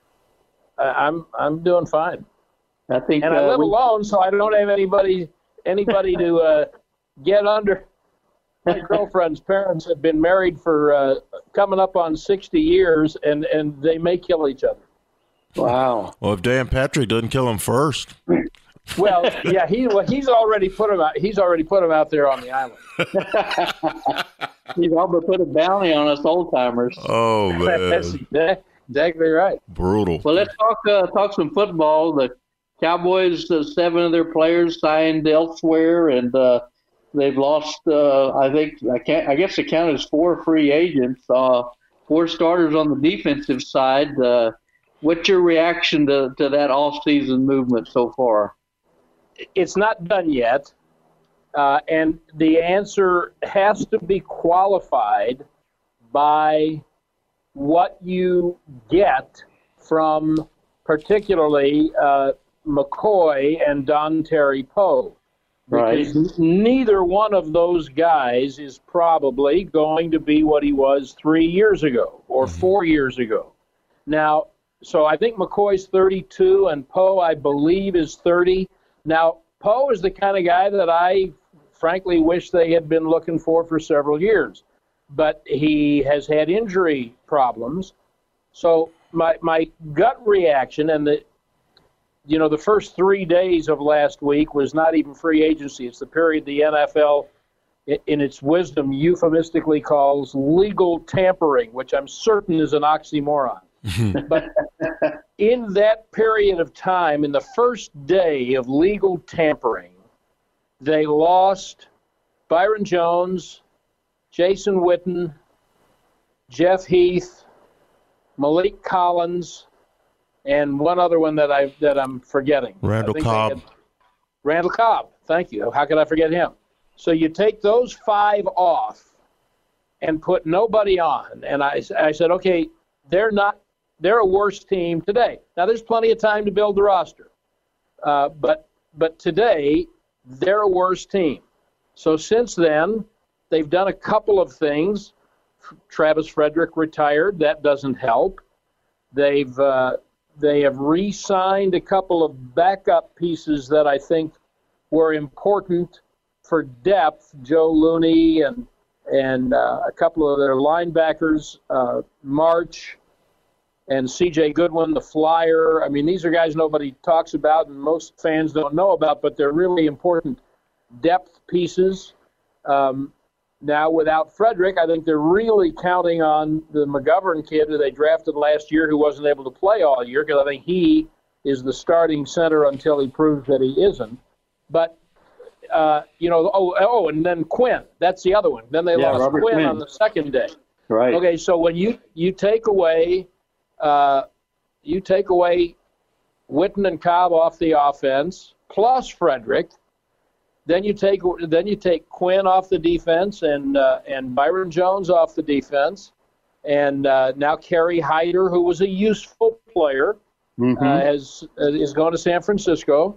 I'm I'm doing fine. I think, and I uh, live we- alone, so I don't have anybody anybody to uh, get under. My girlfriend's parents have been married for uh, coming up on sixty years, and, and they may kill each other. Wow. Well, if Dan Patrick doesn't kill him first. Well, yeah, he well, he's already put him out. He's already put him out there on the island. You've all but put a bounty on us old timers. Oh, That's man. exact- exactly right. Brutal. Well, let's talk uh, talk some football. The Cowboys, uh, seven of their players signed elsewhere, and uh, they've lost. Uh, I think I can't. I guess the count is four free agents. Uh, four starters on the defensive side. Uh, what's your reaction to, to that off-season movement so far? It's not done yet, uh, and the answer has to be qualified by what you get from particularly uh, McCoy and Don Terry Poe. Right. Because neither one of those guys is probably going to be what he was three years ago or mm-hmm. four years ago. Now, so I think McCoy's thirty-two and Poe, I believe, is thirty. Now, Poe is the kind of guy that I frankly wish they had been looking for for several years. But he has had injury problems. So my my gut reaction, and the you know, the first three days of last week was not even free agency. It's the period the N F L, in its wisdom, euphemistically calls legal tampering, which I'm certain is an oxymoron. But in that period of time, in the first day of legal tampering, they lost Byron Jones, Jason Witten, Jeff Heath, Malik Collins, and one other one that I that I'm forgetting. Randall Cobb. Had, Randall Cobb. Thank you. How could I forget him? So you take those five off and put nobody on, and I I said, okay, they're not they're a worse team today. Now there's plenty of time to build the roster, uh, but but today they're a worse team. So since then they've done a couple of things. Travis Frederick retired. That doesn't help. They've uh, They have re-signed a couple of backup pieces that I think were important for depth. Joe Looney and and uh, a couple of their linebackers, uh, March and C J Goodwin, the flyer. I mean, these are guys nobody talks about and most fans don't know about, but they're really important depth pieces. Um, Now, without Frederick, I think they're really counting on the McGovern kid who they drafted last year who wasn't able to play all year, because I think he is the starting center until he proves that he isn't. But, uh, you know, oh, oh, and then Quinn. That's the other one. Then they yeah, lost Robert Quinn, Quinn on the second day. Right. Okay, so when you, you take away uh, you take away Witten and Cobb off the offense, plus Frederick, Then you take then you take Quinn off the defense and uh, and Byron Jones off the defense, and uh, now Kerry Hyder, who was a useful player, mm-hmm. uh, has uh, is going to San Francisco.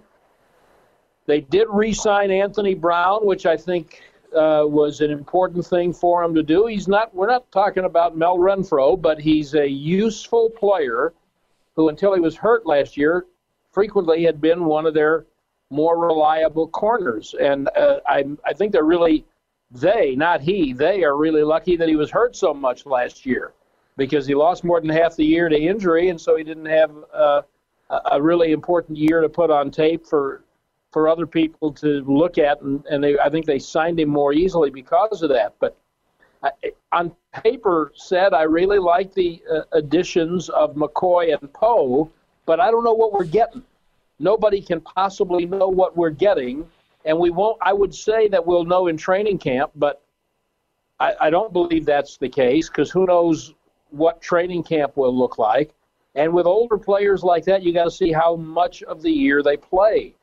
They did re-sign Anthony Brown, which I think uh, was an important thing for him to do. He's not. We're not talking about Mel Renfro, but he's a useful player who, until he was hurt last year, frequently had been one of their more reliable corners. And uh, I, I think they're really, they, not he, they are really lucky that he was hurt so much last year, because he lost more than half the year to injury, and so he didn't have uh, a really important year to put on tape for for other people to look at, and, and they, I think they signed him more easily because of that. But I, on paper, said I really like the uh, additions of McCoy and Poe, but I don't know what we're getting. Nobody can possibly know what we're getting, and we won't. I would say that we'll know in training camp, but I, I don't believe that's the case, because who knows what training camp will look like. And with older players like that, you got to see how much of the year they play.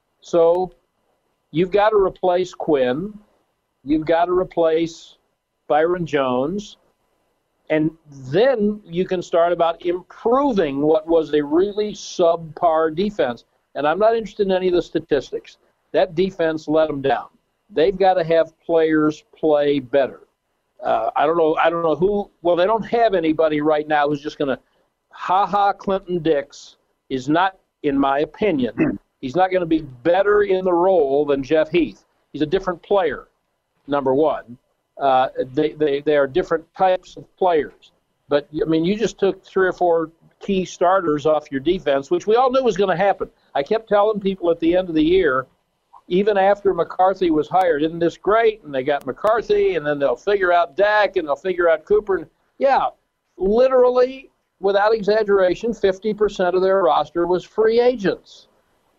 So you've got to replace Quinn. You've got to replace Byron Jones. And then you can start about improving what was a really subpar defense. And I'm not interested in any of the statistics. That defense let them down. They've got to have players play better. Uh, I don't know. I don't know who. Well, they don't have anybody right now who's just going to. Ha ha. Clinton Dix is not, in my opinion, he's not going to be better in the role than Jeff Heath. He's a different player. Number one. Uh, they, they, they are different types of players. But, I mean, you just took three or four key starters off your defense, which we all knew was going to happen. I kept telling people at the end of the year, even after McCarthy was hired, isn't this great? And they got McCarthy, and then they'll figure out Dak, and they'll figure out Cooper. And yeah, literally, without exaggeration, fifty percent of their roster was free agents.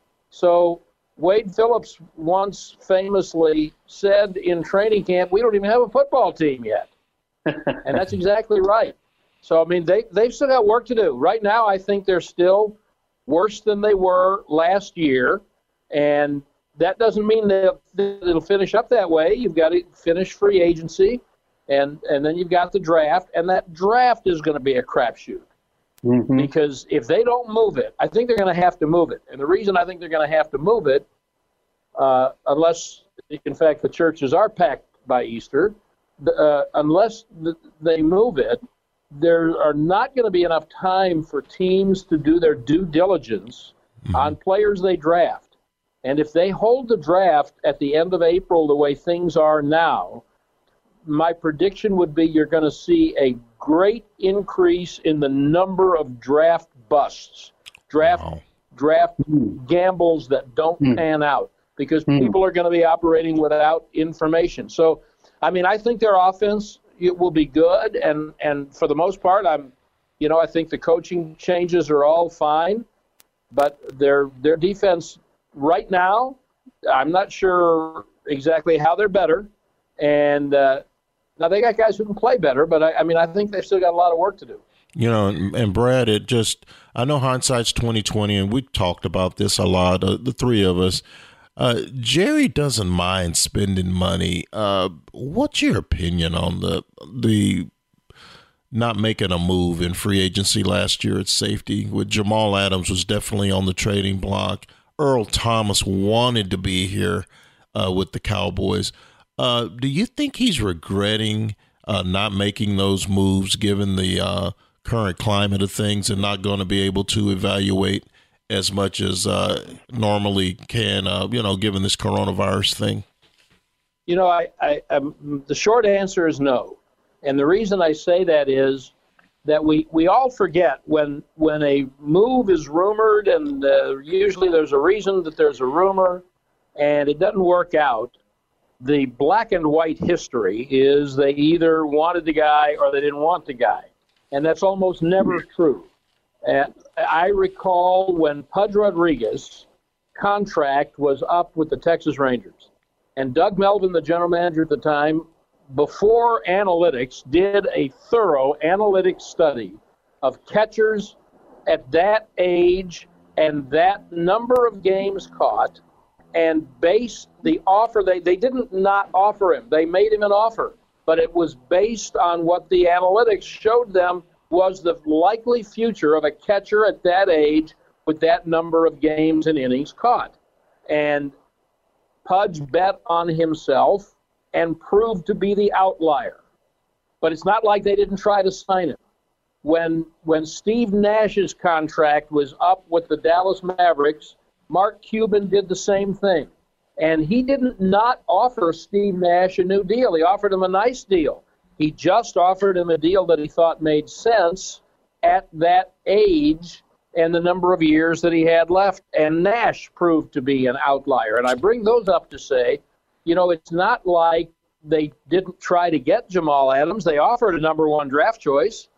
So Wade Phillips once famously said in training camp, we don't even have a football team yet. And that's exactly right. So, I mean, they, they've still got work to do. Right now, I think they're still worse than they were last year. And that doesn't mean that it'll finish up that way. You've got to finish free agency, and, and then you've got the draft. And that draft is going to be a crapshoot. Mm-hmm. Because if they don't move it, I think they're going to have to move it. And the reason I think they're going to have to move it uh, unless, in fact, the churches are packed by Easter, uh, unless th- they move it, there are not going to be enough time for teams to do their due diligence mm-hmm. on players they draft. And if they hold the draft at the end of April the way things are now, my prediction would be you're going to see a great increase in the number of draft busts, draft wow. draft gambles that don't mm. pan out, because mm. people are going to be operating without information. So, I mean, I think their offense it will be good, and, and for the most part, I'm, you know, I think the coaching changes are all fine, but their their defense right now, I'm not sure exactly how they're better, and uh, now they got guys who can play better, but I, I mean, I think they've still got a lot of work to do. You know, and, and Brad, it just, I know hindsight's twenty twenty, and we talked about this a lot, uh, the three of us. Uh, Jerry doesn't mind spending money. Uh, what's your opinion on the the not making a move in free agency last year at safety? With Jamal Adams was definitely on the trading block. Earl Thomas wanted to be here uh, with the Cowboys. Uh, do you think he's regretting uh, not making those moves given the uh, current climate of things and not going to be able to evaluate as much as uh, normally can, uh, you know, given this coronavirus thing? You know, I, I, um, the short answer is no. And the reason I say that is that we, we all forget when when a move is rumored, and uh, usually there's a reason that there's a rumor, and it doesn't work out. The black and white history is they either wanted the guy or they didn't want the guy. And that's almost never true. And I recall when Pudge Rodriguez' contract was up with the Texas Rangers, and Doug Melvin, the general manager at the time, before analytics, did a thorough analytic study of catchers at that age and that number of games caught, and based the offer, they, they didn't not offer him, they made him an offer, but it was based on what the analytics showed them was the likely future of a catcher at that age with that number of games and innings caught. And Pudge bet on himself and proved to be the outlier. But it's not like they didn't try to sign him. When when Steve Nash's contract was up with the Dallas Mavericks, Mark Cuban did the same thing. And he didn't not offer Steve Nash a new deal. He offered him a nice deal. He just offered him a deal that he thought made sense at that age and the number of years that he had left. And Nash proved to be an outlier. And I bring those up to say, you know, it's not like they didn't try to get Jamal Adams. They offered a number one draft choice.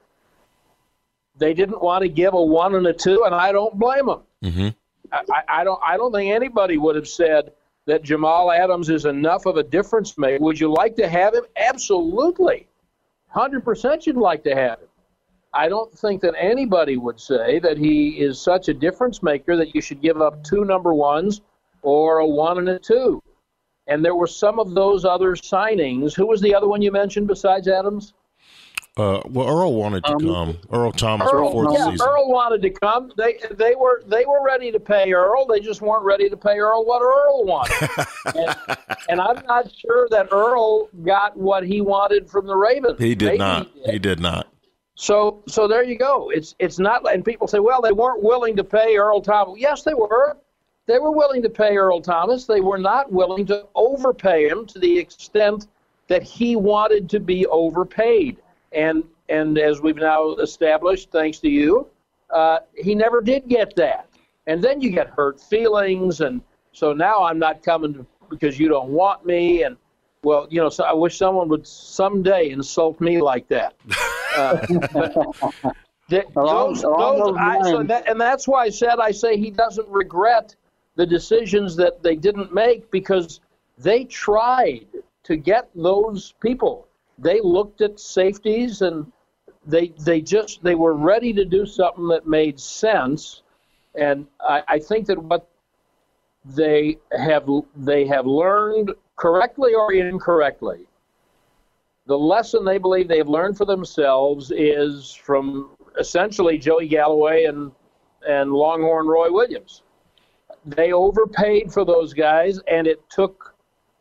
They didn't want to give a one and a two, and I don't blame them. Mm-hmm. I, I don't. I don't think anybody would have said that Jamal Adams is enough of a difference maker. Would you like to have him? Absolutely. one hundred percent you'd like to have him. I don't think that anybody would say that he is such a difference maker that you should give up two number ones or a one and a two. And there were some of those other signings. Who was the other one you mentioned besides Adams? Uh, well, Earl wanted to um, come. Earl Thomas Earl, before the yeah, season. Earl wanted to come. They they were they were ready to pay Earl. They just weren't ready to pay Earl what Earl wanted. and, and I'm not sure that Earl got what he wanted from the Ravens. He did Maybe not. He did. he did not. So so there you go. It's it's not. And people say, well, they weren't willing to pay Earl Thomas. Yes, they were. They were willing to pay Earl Thomas. They were not willing to overpay him to the extent that he wanted to be overpaid. And and as we've now established, thanks to you, uh, he never did get that. And then you get hurt feelings, and so now I'm not coming to, because you don't want me. And well, you know, so I wish someone would someday insult me like that. Uh, but th- along, those, along those, those I, so that, and that's why I said I say he doesn't regret the decisions that they didn't make, because they tried to get those people. They looked at safeties, and they they just they were ready to do something that made sense. And I, I think that what they have they have learned, correctly or incorrectly, the lesson they believe they've learned for themselves is from essentially Joey Galloway and and Longhorn Roy Williams. they overpaid for those guys, and it took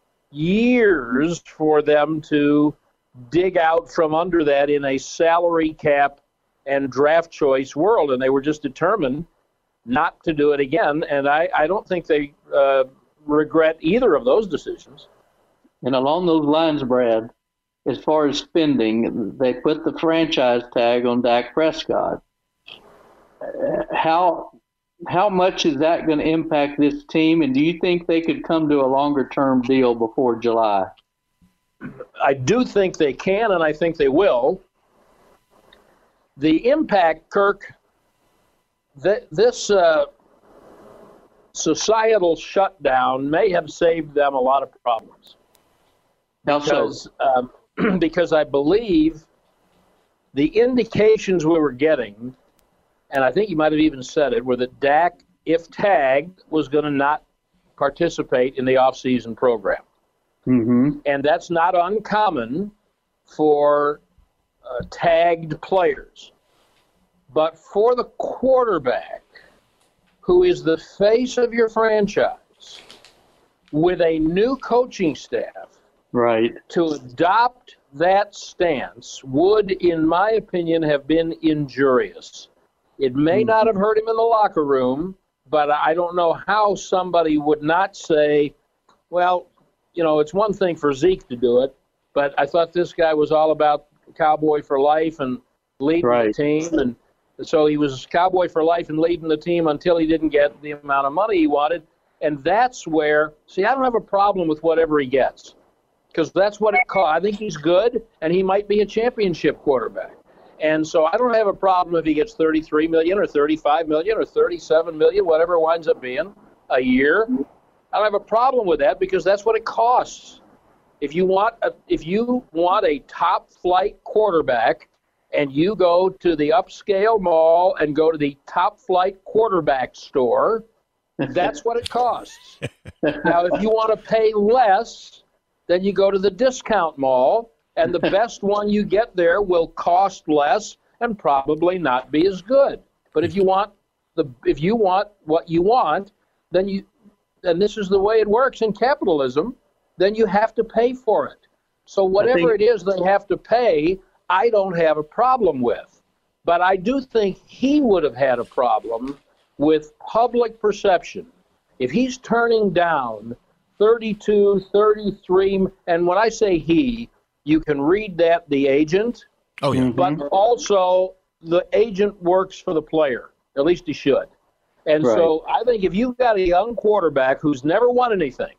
years for them to dig out from under that in a salary cap and draft choice world, and they were just determined not to do it again. And I, I don't think they uh, regret either of those decisions. And along those lines, Brad, as far as spending, they put the franchise tag on Dak Prescott. Uh, how how much is that going to impact this team? And do you think they could come to a longer-term deal before July? I do think they can, and I think they will. The impact, Kirk, th- this uh, societal shutdown may have saved them a lot of problems. How because, so? Um, because I believe the indications we were getting, and I think you might have even said it, were that Dak, if tagged, was going to not participate in the off-season program. Mm-hmm. And that's not uncommon for uh, tagged players. But for the quarterback, who is the face of your franchise, with a new coaching staff, right, to adopt that stance would, in my opinion, have been injurious. It may not have hurt him in the locker room, but I don't know how somebody would not say, well, you know, it's one thing for Zeke to do it, but I thought this guy was all about Cowboy for life and leading right. the team. And so he was Cowboy for life and leading the team until he didn't get the amount of money he wanted. And that's where, see, I don't have a problem with whatever he gets, because that's what it costs. I think he's good, and he might be a championship quarterback. And so I don't have a problem if he gets thirty-three million dollars or thirty-five million dollars or thirty-seven million dollars, whatever it winds up being, a year. I don't have a problem with that because that's what it costs. If you want a, if you want a top-flight quarterback and you go to the upscale mall and go to the top-flight quarterback store, that's what it costs. Now, if you want to pay less, then you go to the discount mall, and the best one you get there will cost less and probably not be as good. But if you want the if you want what you want, then you and this is the way it works in capitalism, then you have to pay for it. So whatever think, it is they have to pay, I don't have a problem with. But I do think he would have had a problem with public perception. If he's turning down thirty-two, thirty-three, and when I say he, you can read that the agent, oh yeah, but also the agent works for the player. At least he should. And right. so I think if you've got a young quarterback who's never won anything,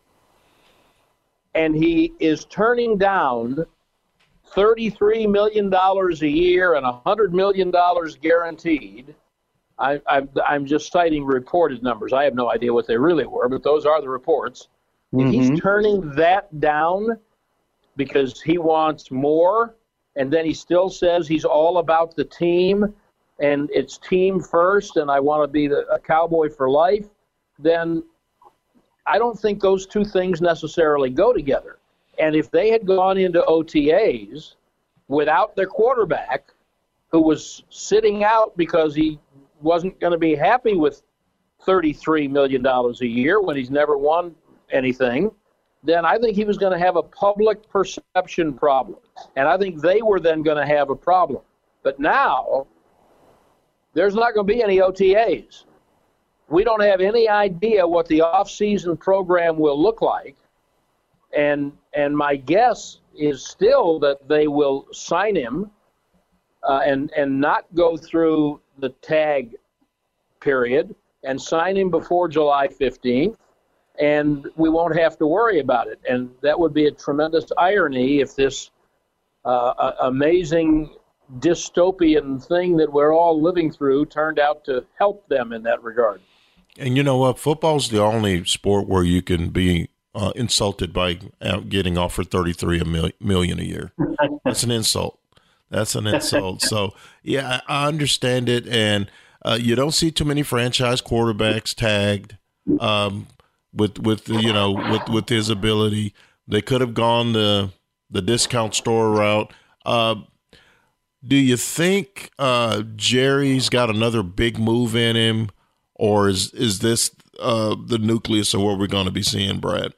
and he is turning down thirty-three million dollars a year and one hundred million dollars guaranteed, I, I, I'm just citing reported numbers. I have no idea what they really were, but those are the reports. Mm-hmm. If he's turning that down because he wants more, and then he still says he's all about the team, and it's team first, and I want to be the, a Cowboy for life, then I don't think those two things necessarily go together. And if they had gone into O T As without their quarterback, who was sitting out because he wasn't going to be happy with thirty-three million dollars a year when he's never won anything, then I think he was going to have a public perception problem. And I think they were then going to have a problem. But now, there's not going to be any O T As. We don't have any idea what the off-season program will look like. And and my guess is still that they will sign him uh, and, and not go through the tag period and sign him before July fifteenth. And we won't have to worry about it. And that would be a tremendous irony if this uh, amazing dystopian thing that we're all living through turned out to help them in that regard. And you know what? Football's the only sport where you can be uh, insulted by getting offered thirty-three million a year. That's an insult. That's an insult. So, yeah, I understand it. And uh, you don't see too many franchise quarterbacks tagged. Um, With with you know with, with his ability, they could have gone the the discount store route. Uh, do you think uh, Jerry's got another big move in him, or is is this uh, the nucleus of what we're going to be seeing, Brad?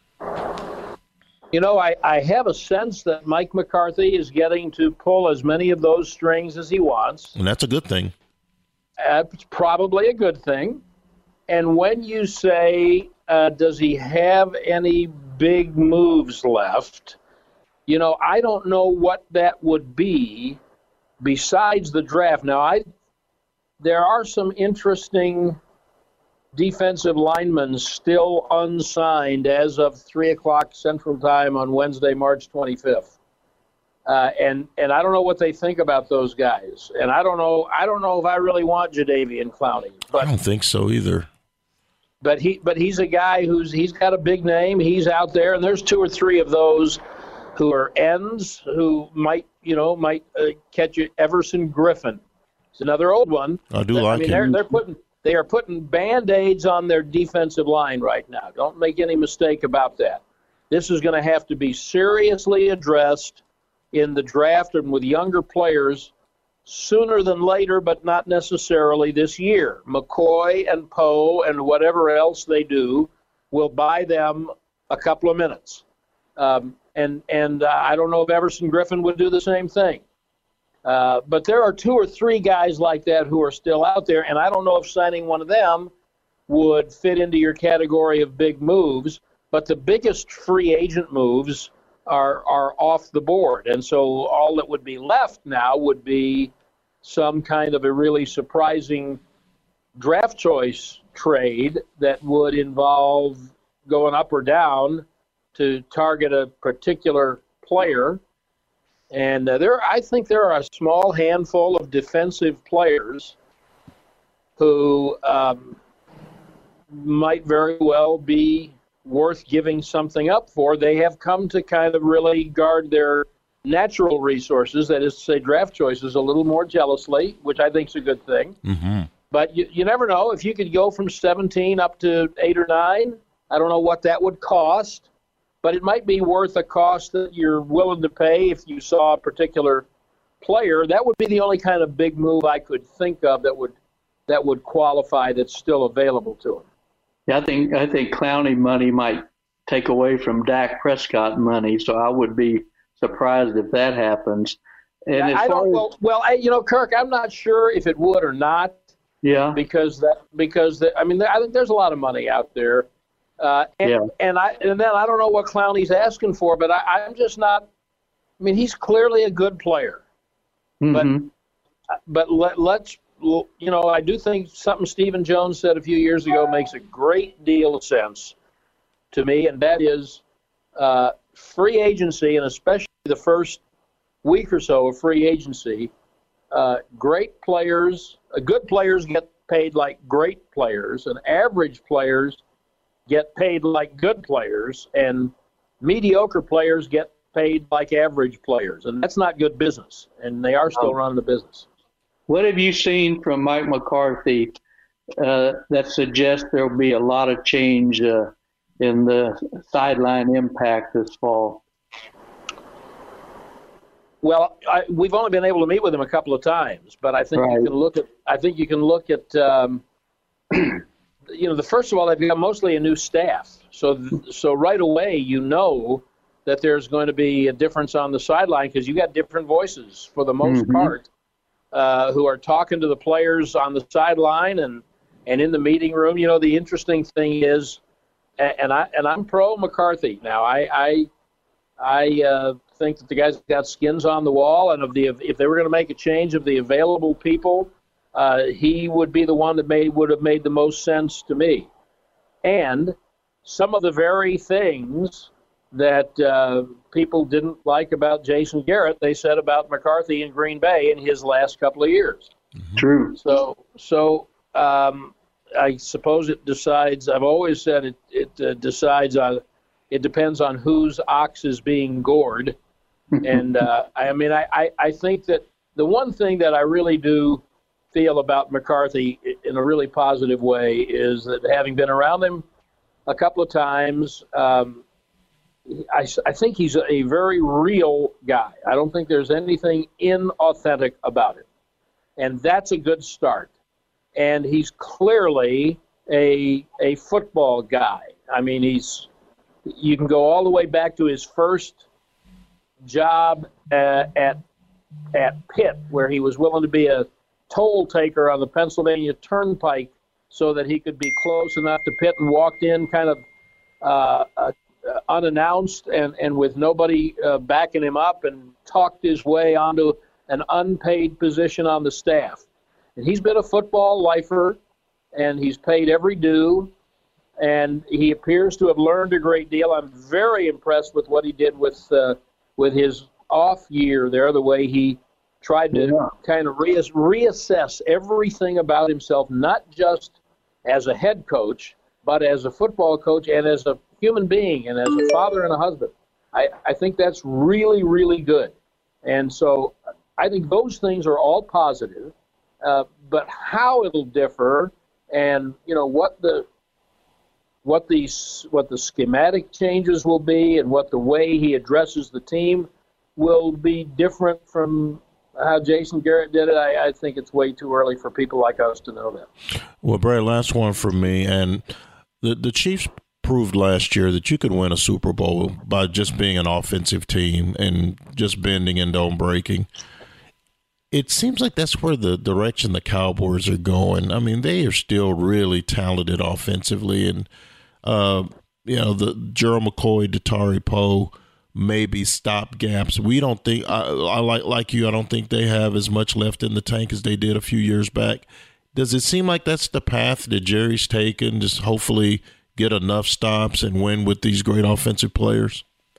You know, I, I have a sense that Mike McCarthy is getting to pull as many of those strings as he wants. And that's a good thing. Uh, it's probably a good thing. And when you say, uh, does he have any big moves left? You know, I don't know what that would be besides the draft. Now, I there are some interesting defensive linemen still unsigned as of three o'clock Central Time on Wednesday, March twenty-fifth. Uh, and and I don't know what they think about those guys. And I don't know I don't know if I really want Jadeveon Clowney. But, I don't think so either. But he but he's a guy who's he's got a big name. He's out there, and there's two or three of those who are ends who might you know might uh, catch you. Everson Griffin. It's another old one. I do like I mean, him. They're, they're putting they are putting Band-Aids on their defensive line right now. Don't make any mistake about that. This is going to have to be seriously addressed in the draft and with younger players sooner than later, but not necessarily this year. McCoy and Poe and whatever else they do will buy them a couple of minutes. Um, and and uh, I don't know if Everson Griffin would do the same thing. Uh, but there are two or three guys like that who are still out there, and I don't know if signing one of them would fit into your category of big moves. But the biggest free agent moves are are off the board, and so all that would be left now would be some kind of a really surprising draft choice trade that would involve going up or down to target a particular player. And uh, there, I think there are a small handful of defensive players who um, might very well be worth giving something up for. They have come to kind of really guard their natural resources, that is to say draft choices, a little more jealously, which I think is a good thing. Mm-hmm. But you, you never know. If you could go from seventeen up to eight or nine, I don't know what that would cost. But it might be worth a cost that you're willing to pay if you saw a particular player. That would be the only kind of big move I could think of that would that would qualify that's still available to him. Yeah, I think I think Clowney money might take away from Dak Prescott money, so I would be surprised if that happens. And I, as I far don't. as, Well, well, I, you know, Kirk, I'm not sure if it would or not. Yeah. Because that because the, I mean, I think there's a lot of money out there. Uh, and, yeah. and I and then I don't know what Clowney's asking for, but I, I'm just not. I mean, he's clearly a good player, Mm-hmm. but but let, let's you know I do think something Stephen Jones said a few years ago makes a great deal of sense to me, and that is uh, free agency, and especially the first week or so of free agency. Uh, great players, uh, good players get paid like great players, and average players get paid like good players, and mediocre players get paid like average players. And that's not good business, and they are still running the business. What have you seen from Mike McCarthy uh, that suggests there will be a lot of change uh, in the sideline impact this fall? Well, I, we've only been able to meet with him a couple of times, but I think Right. you can look at. I think you can look at. Um, you know, the first of all, they've got mostly a new staff, so so right away you know that there's going to be a difference on the sideline because you got different voices for the most Mm-hmm. part uh, who are talking to the players on the sideline and and in the meeting room. You know, the interesting thing is, and, and I and I'm pro McCarthy now. I I, I uh, think that the guys got skins on the wall, and of the if they were going to make a change of the available people. Uh, he would be the one that made would have made the most sense to me. And some of the very things that uh, people didn't like about Jason Garrett, they said about McCarthy in Green Bay in his last couple of years. Mm-hmm. True. So, so um, I suppose it decides. I've always said it. It uh, decides on. It depends on whose ox is being gored. And uh, I mean, I, I, I think that the one thing that I really do feel about McCarthy in a really positive way is that having been around him a couple of times, um, I, I think he's a very real guy. I don't think there's anything inauthentic about it. And that's a good start. And he's clearly a a football guy. I mean, he's you can go all the way back to his first job uh, at at Pitt, where he was willing to be a toll taker on the Pennsylvania Turnpike so that he could be close enough to Pitt, and walked in kind of uh, uh, unannounced and, and with nobody uh, backing him up, and talked his way onto an unpaid position on the staff. And he's been a football lifer, and he's paid every due, and he appears to have learned a great deal. I'm very impressed with what he did with uh, with his off year there, the way he tried to yeah. kind of re- reassess everything about himself, not just as a head coach, but as a football coach and as a human being and as a father and a husband. I, I think that's really, really good. And so I think those things are all positive, uh, but how it'll differ and, you know, what the what these what the schematic changes will be and what the way he addresses the team will be different from how Jason Garrett did it. I, I think it's way too early for people like us to know that. Well, Brad, last one from me. And the, the Chiefs proved last year that you could win a Super Bowl by just being an offensive team and just bending and don't breaking. It seems like that's where the direction the Cowboys are going. I mean, they are still really talented offensively. And, uh, you know, the Gerald McCoy, Datari Poe, maybe stop gaps. We don't think I, I like like you. I don't think they have as much left in the tank as they did a few years back. Does it seem like that's the path that Jerry's taken? Just hopefully get enough stops and win with these great offensive players.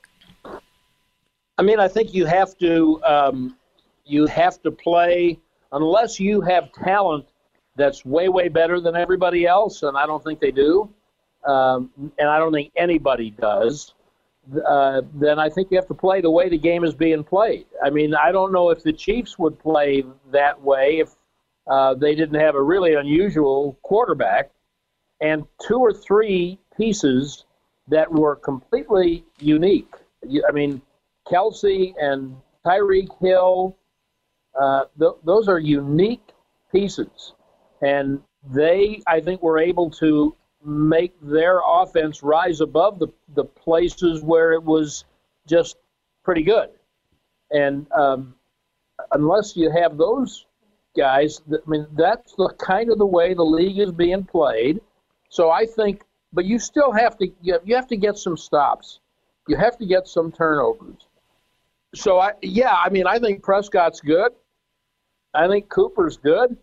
I mean, I think you have to um, you have to play unless you have talent that's way way better than everybody else, and I don't think they do, um, and I don't think anybody does. Uh, then I think you have to play the way the game is being played. I mean, I don't know if the Chiefs would play that way if uh, they didn't have a really unusual quarterback and two or three pieces that were completely unique. I mean, Kelsey and Tyreek Hill, uh, th- those are unique pieces. And they, I think, were able to make their offense rise above the, the places where it was just pretty good. And um, unless you have those guys, I mean, that's the kind of the way the league is being played. So I think, but you still have to, you have to get some stops. You have to get some turnovers. So, I yeah, I mean, I think Prescott's good. I think Cooper's good.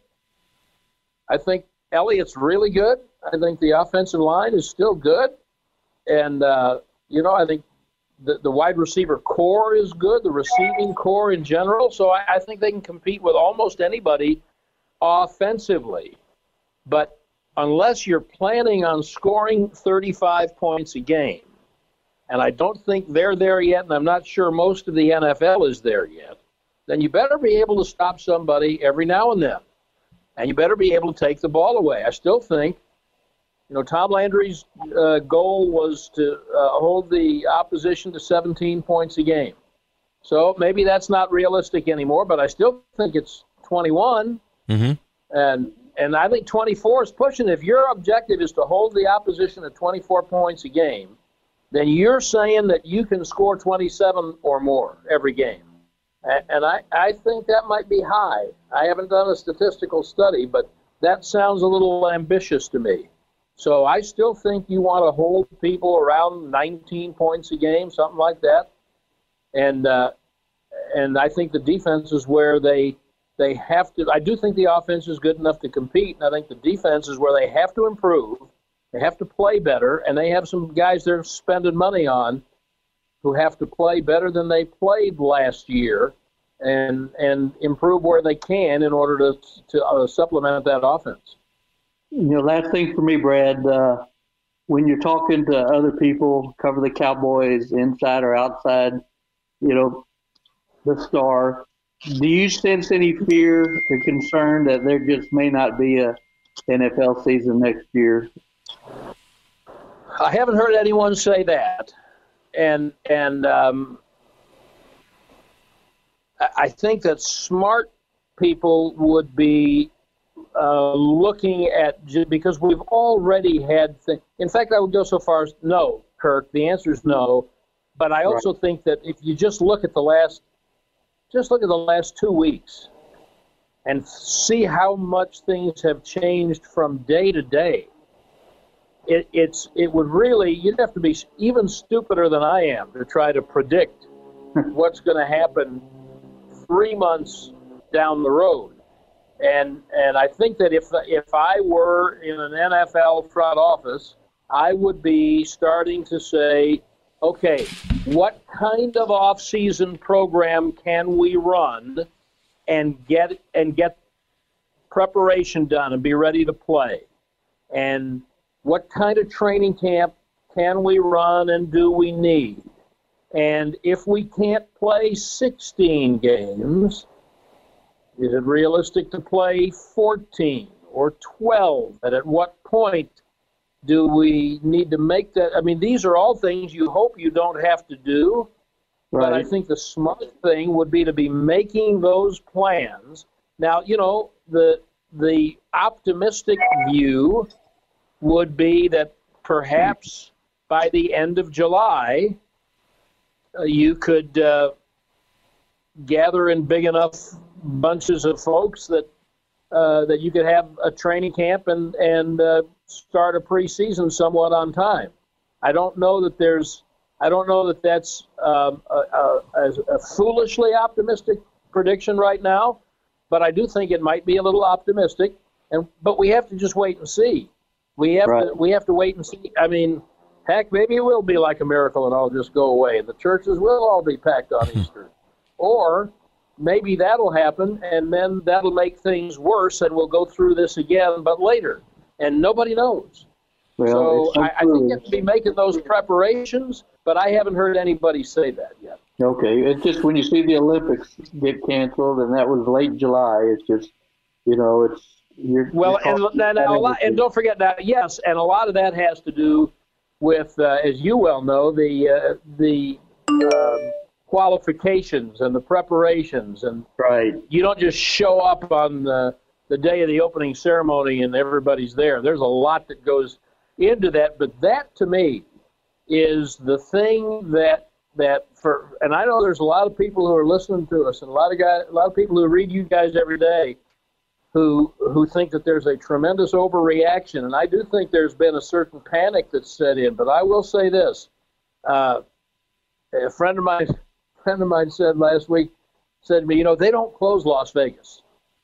I think Elliott's really good. I think the offensive line is still good. And, uh, you know, I think the, the wide receiver core is good, the receiving core in general. So I, I think they can compete with almost anybody offensively. But unless you're planning on scoring thirty-five points a game, and I don't think they're there yet, and I'm not sure most of the N F L is there yet, then you better be able to stop somebody every now and then. And you better be able to take the ball away. I still think, you know, Tom Landry's uh, goal was to uh, hold the opposition to seventeen points a game. So maybe that's not realistic anymore, but I still think it's twenty-one. Mm-hmm. And and I think twenty-four is pushing. If your objective is to hold the opposition to twenty-four points a game, then you're saying that you can score twenty-seven or more every game. And I, I think that might be high. I haven't done a statistical study, but that sounds a little ambitious to me. So I still think you want to hold people around nineteen points a game, something like that. And uh, and I think the defense is where they they have to. I do think the offense is good enough to compete, and I think the defense is where they have to improve. They have to play better, and they have some guys they're spending money on who have to play better than they played last year and and improve where they can in order to to uh, supplement that offense. You know, last thing for me, Brad, uh, when you're talking to other people, cover the Cowboys inside or outside, you know, the star, do you sense any fear or concern that there just may not be a N F L season next year? I haven't heard anyone say that. And and um, I think that smart people would be uh, looking at, because we've already had things. In fact, I would go so far as no, Kirk. The answer is no. But I also right. think that if you just look at the last, just look at the last two weeks, and see how much things have changed from day to day. It, it's it would really, you'd have to be even stupider than I am to try to predict what's going to happen three months down the road. And and I think that if if I were in an N F L front office, I would be starting to say, okay, what kind of off-season program can we run and get and get preparation done and be ready to play? And what kind of training camp can we run and do we need? And if we can't play sixteen games, is it realistic to play fourteen or twelve? And at what point do we need to make that? I mean, these are all things you hope you don't have to do. Right. But I think the smart thing would be to be making those plans. Now, you know, the the optimistic view would be that perhaps by the end of July, uh, you could uh, gather in big enough bunches of folks that uh, that you could have a training camp and and uh, start a preseason somewhat on time. I don't know that there's. I don't know that that's um, a, a, a foolishly optimistic prediction right now, but I do think it might be a little optimistic. And but we have to just wait and see. We have right. to we have to wait and see. I mean, heck, maybe it will be like a miracle and all just go away. The churches will all be packed on Easter, or maybe that'll happen, and then that'll make things worse, and we'll go through this again, but later, and nobody knows. Well, so I, I think you have to be making those preparations, but I haven't heard anybody say that yet. Okay, it's just when you see the Olympics get canceled, and that was late July. It's just, you know, it's you're well, you're and and, a lot, and don't forget that yes, and a lot of that has to do with, uh, as you well know, the uh, the uh, qualifications and the preparations, and right. You don't just show up on the the day of the opening ceremony and everybody's there. There's a lot that goes into that, but that to me is the thing that that for, and I know there's a lot of people who are listening to us, and a lot of guys, a lot of people who read you guys every day, who who think that there's a tremendous overreaction, and I do think there's been a certain panic that's set in. But I will say this: uh, a friend of mine, friend of mine said last week, said to me, you know, they don't close Las Vegas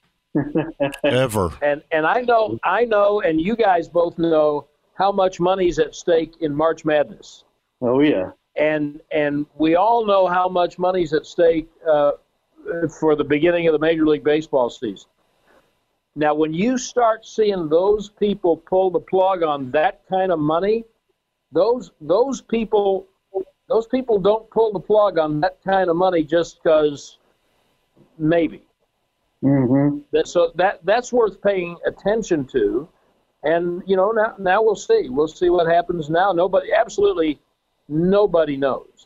ever, and and I know, I know, and you guys both know how much money's at stake in March Madness. Oh, yeah. And and we all know how much money's at stake uh, for the beginning of the Major League Baseball season. Now, when you start seeing those people pull the plug on that kind of money, those those people those people don't pull the plug on that kind of money just because maybe. Mm-hmm. That, so that that's worth paying attention to. And, you know, now now we'll see. We'll see what happens now. Nobody, absolutely nobody knows.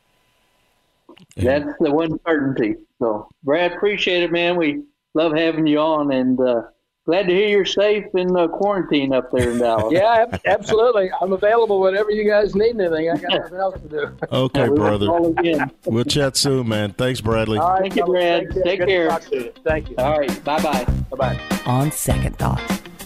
That's the one certainty. So, Brad, appreciate it, man. We love having you on, and uh, glad to hear you're safe in uh, quarantine up there in Dallas. Yeah, absolutely. I'm available whenever you guys need anything. I got nothing else to do. Okay, brother. We'll chat soon, man. Thanks, Bradley. All right, Thank you, Brad. Take, Take care. care. To Thank you. All right. Bye-bye. Bye-bye. On second thought.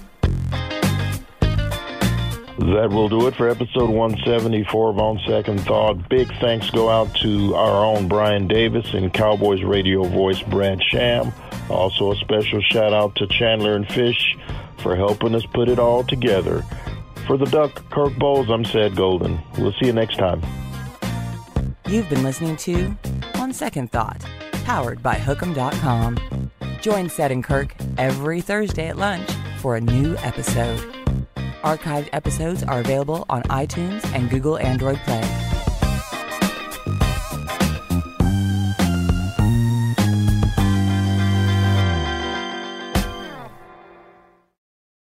That will do it for episode one seventy-four of On Second Thought. Big thanks go out to our own Brian Davis and Cowboys radio voice Brad Sham. Also a special shout out to Chandler and Fish for helping us put it all together. For the Duck, Kirk Bowles, I'm Sad Golden. We'll see you next time. You've been listening to On Second Thought, powered by Hook'em dot com. Join Sad and Kirk every Thursday at lunch for a new episode. Archived episodes are available on iTunes and Google Android Play.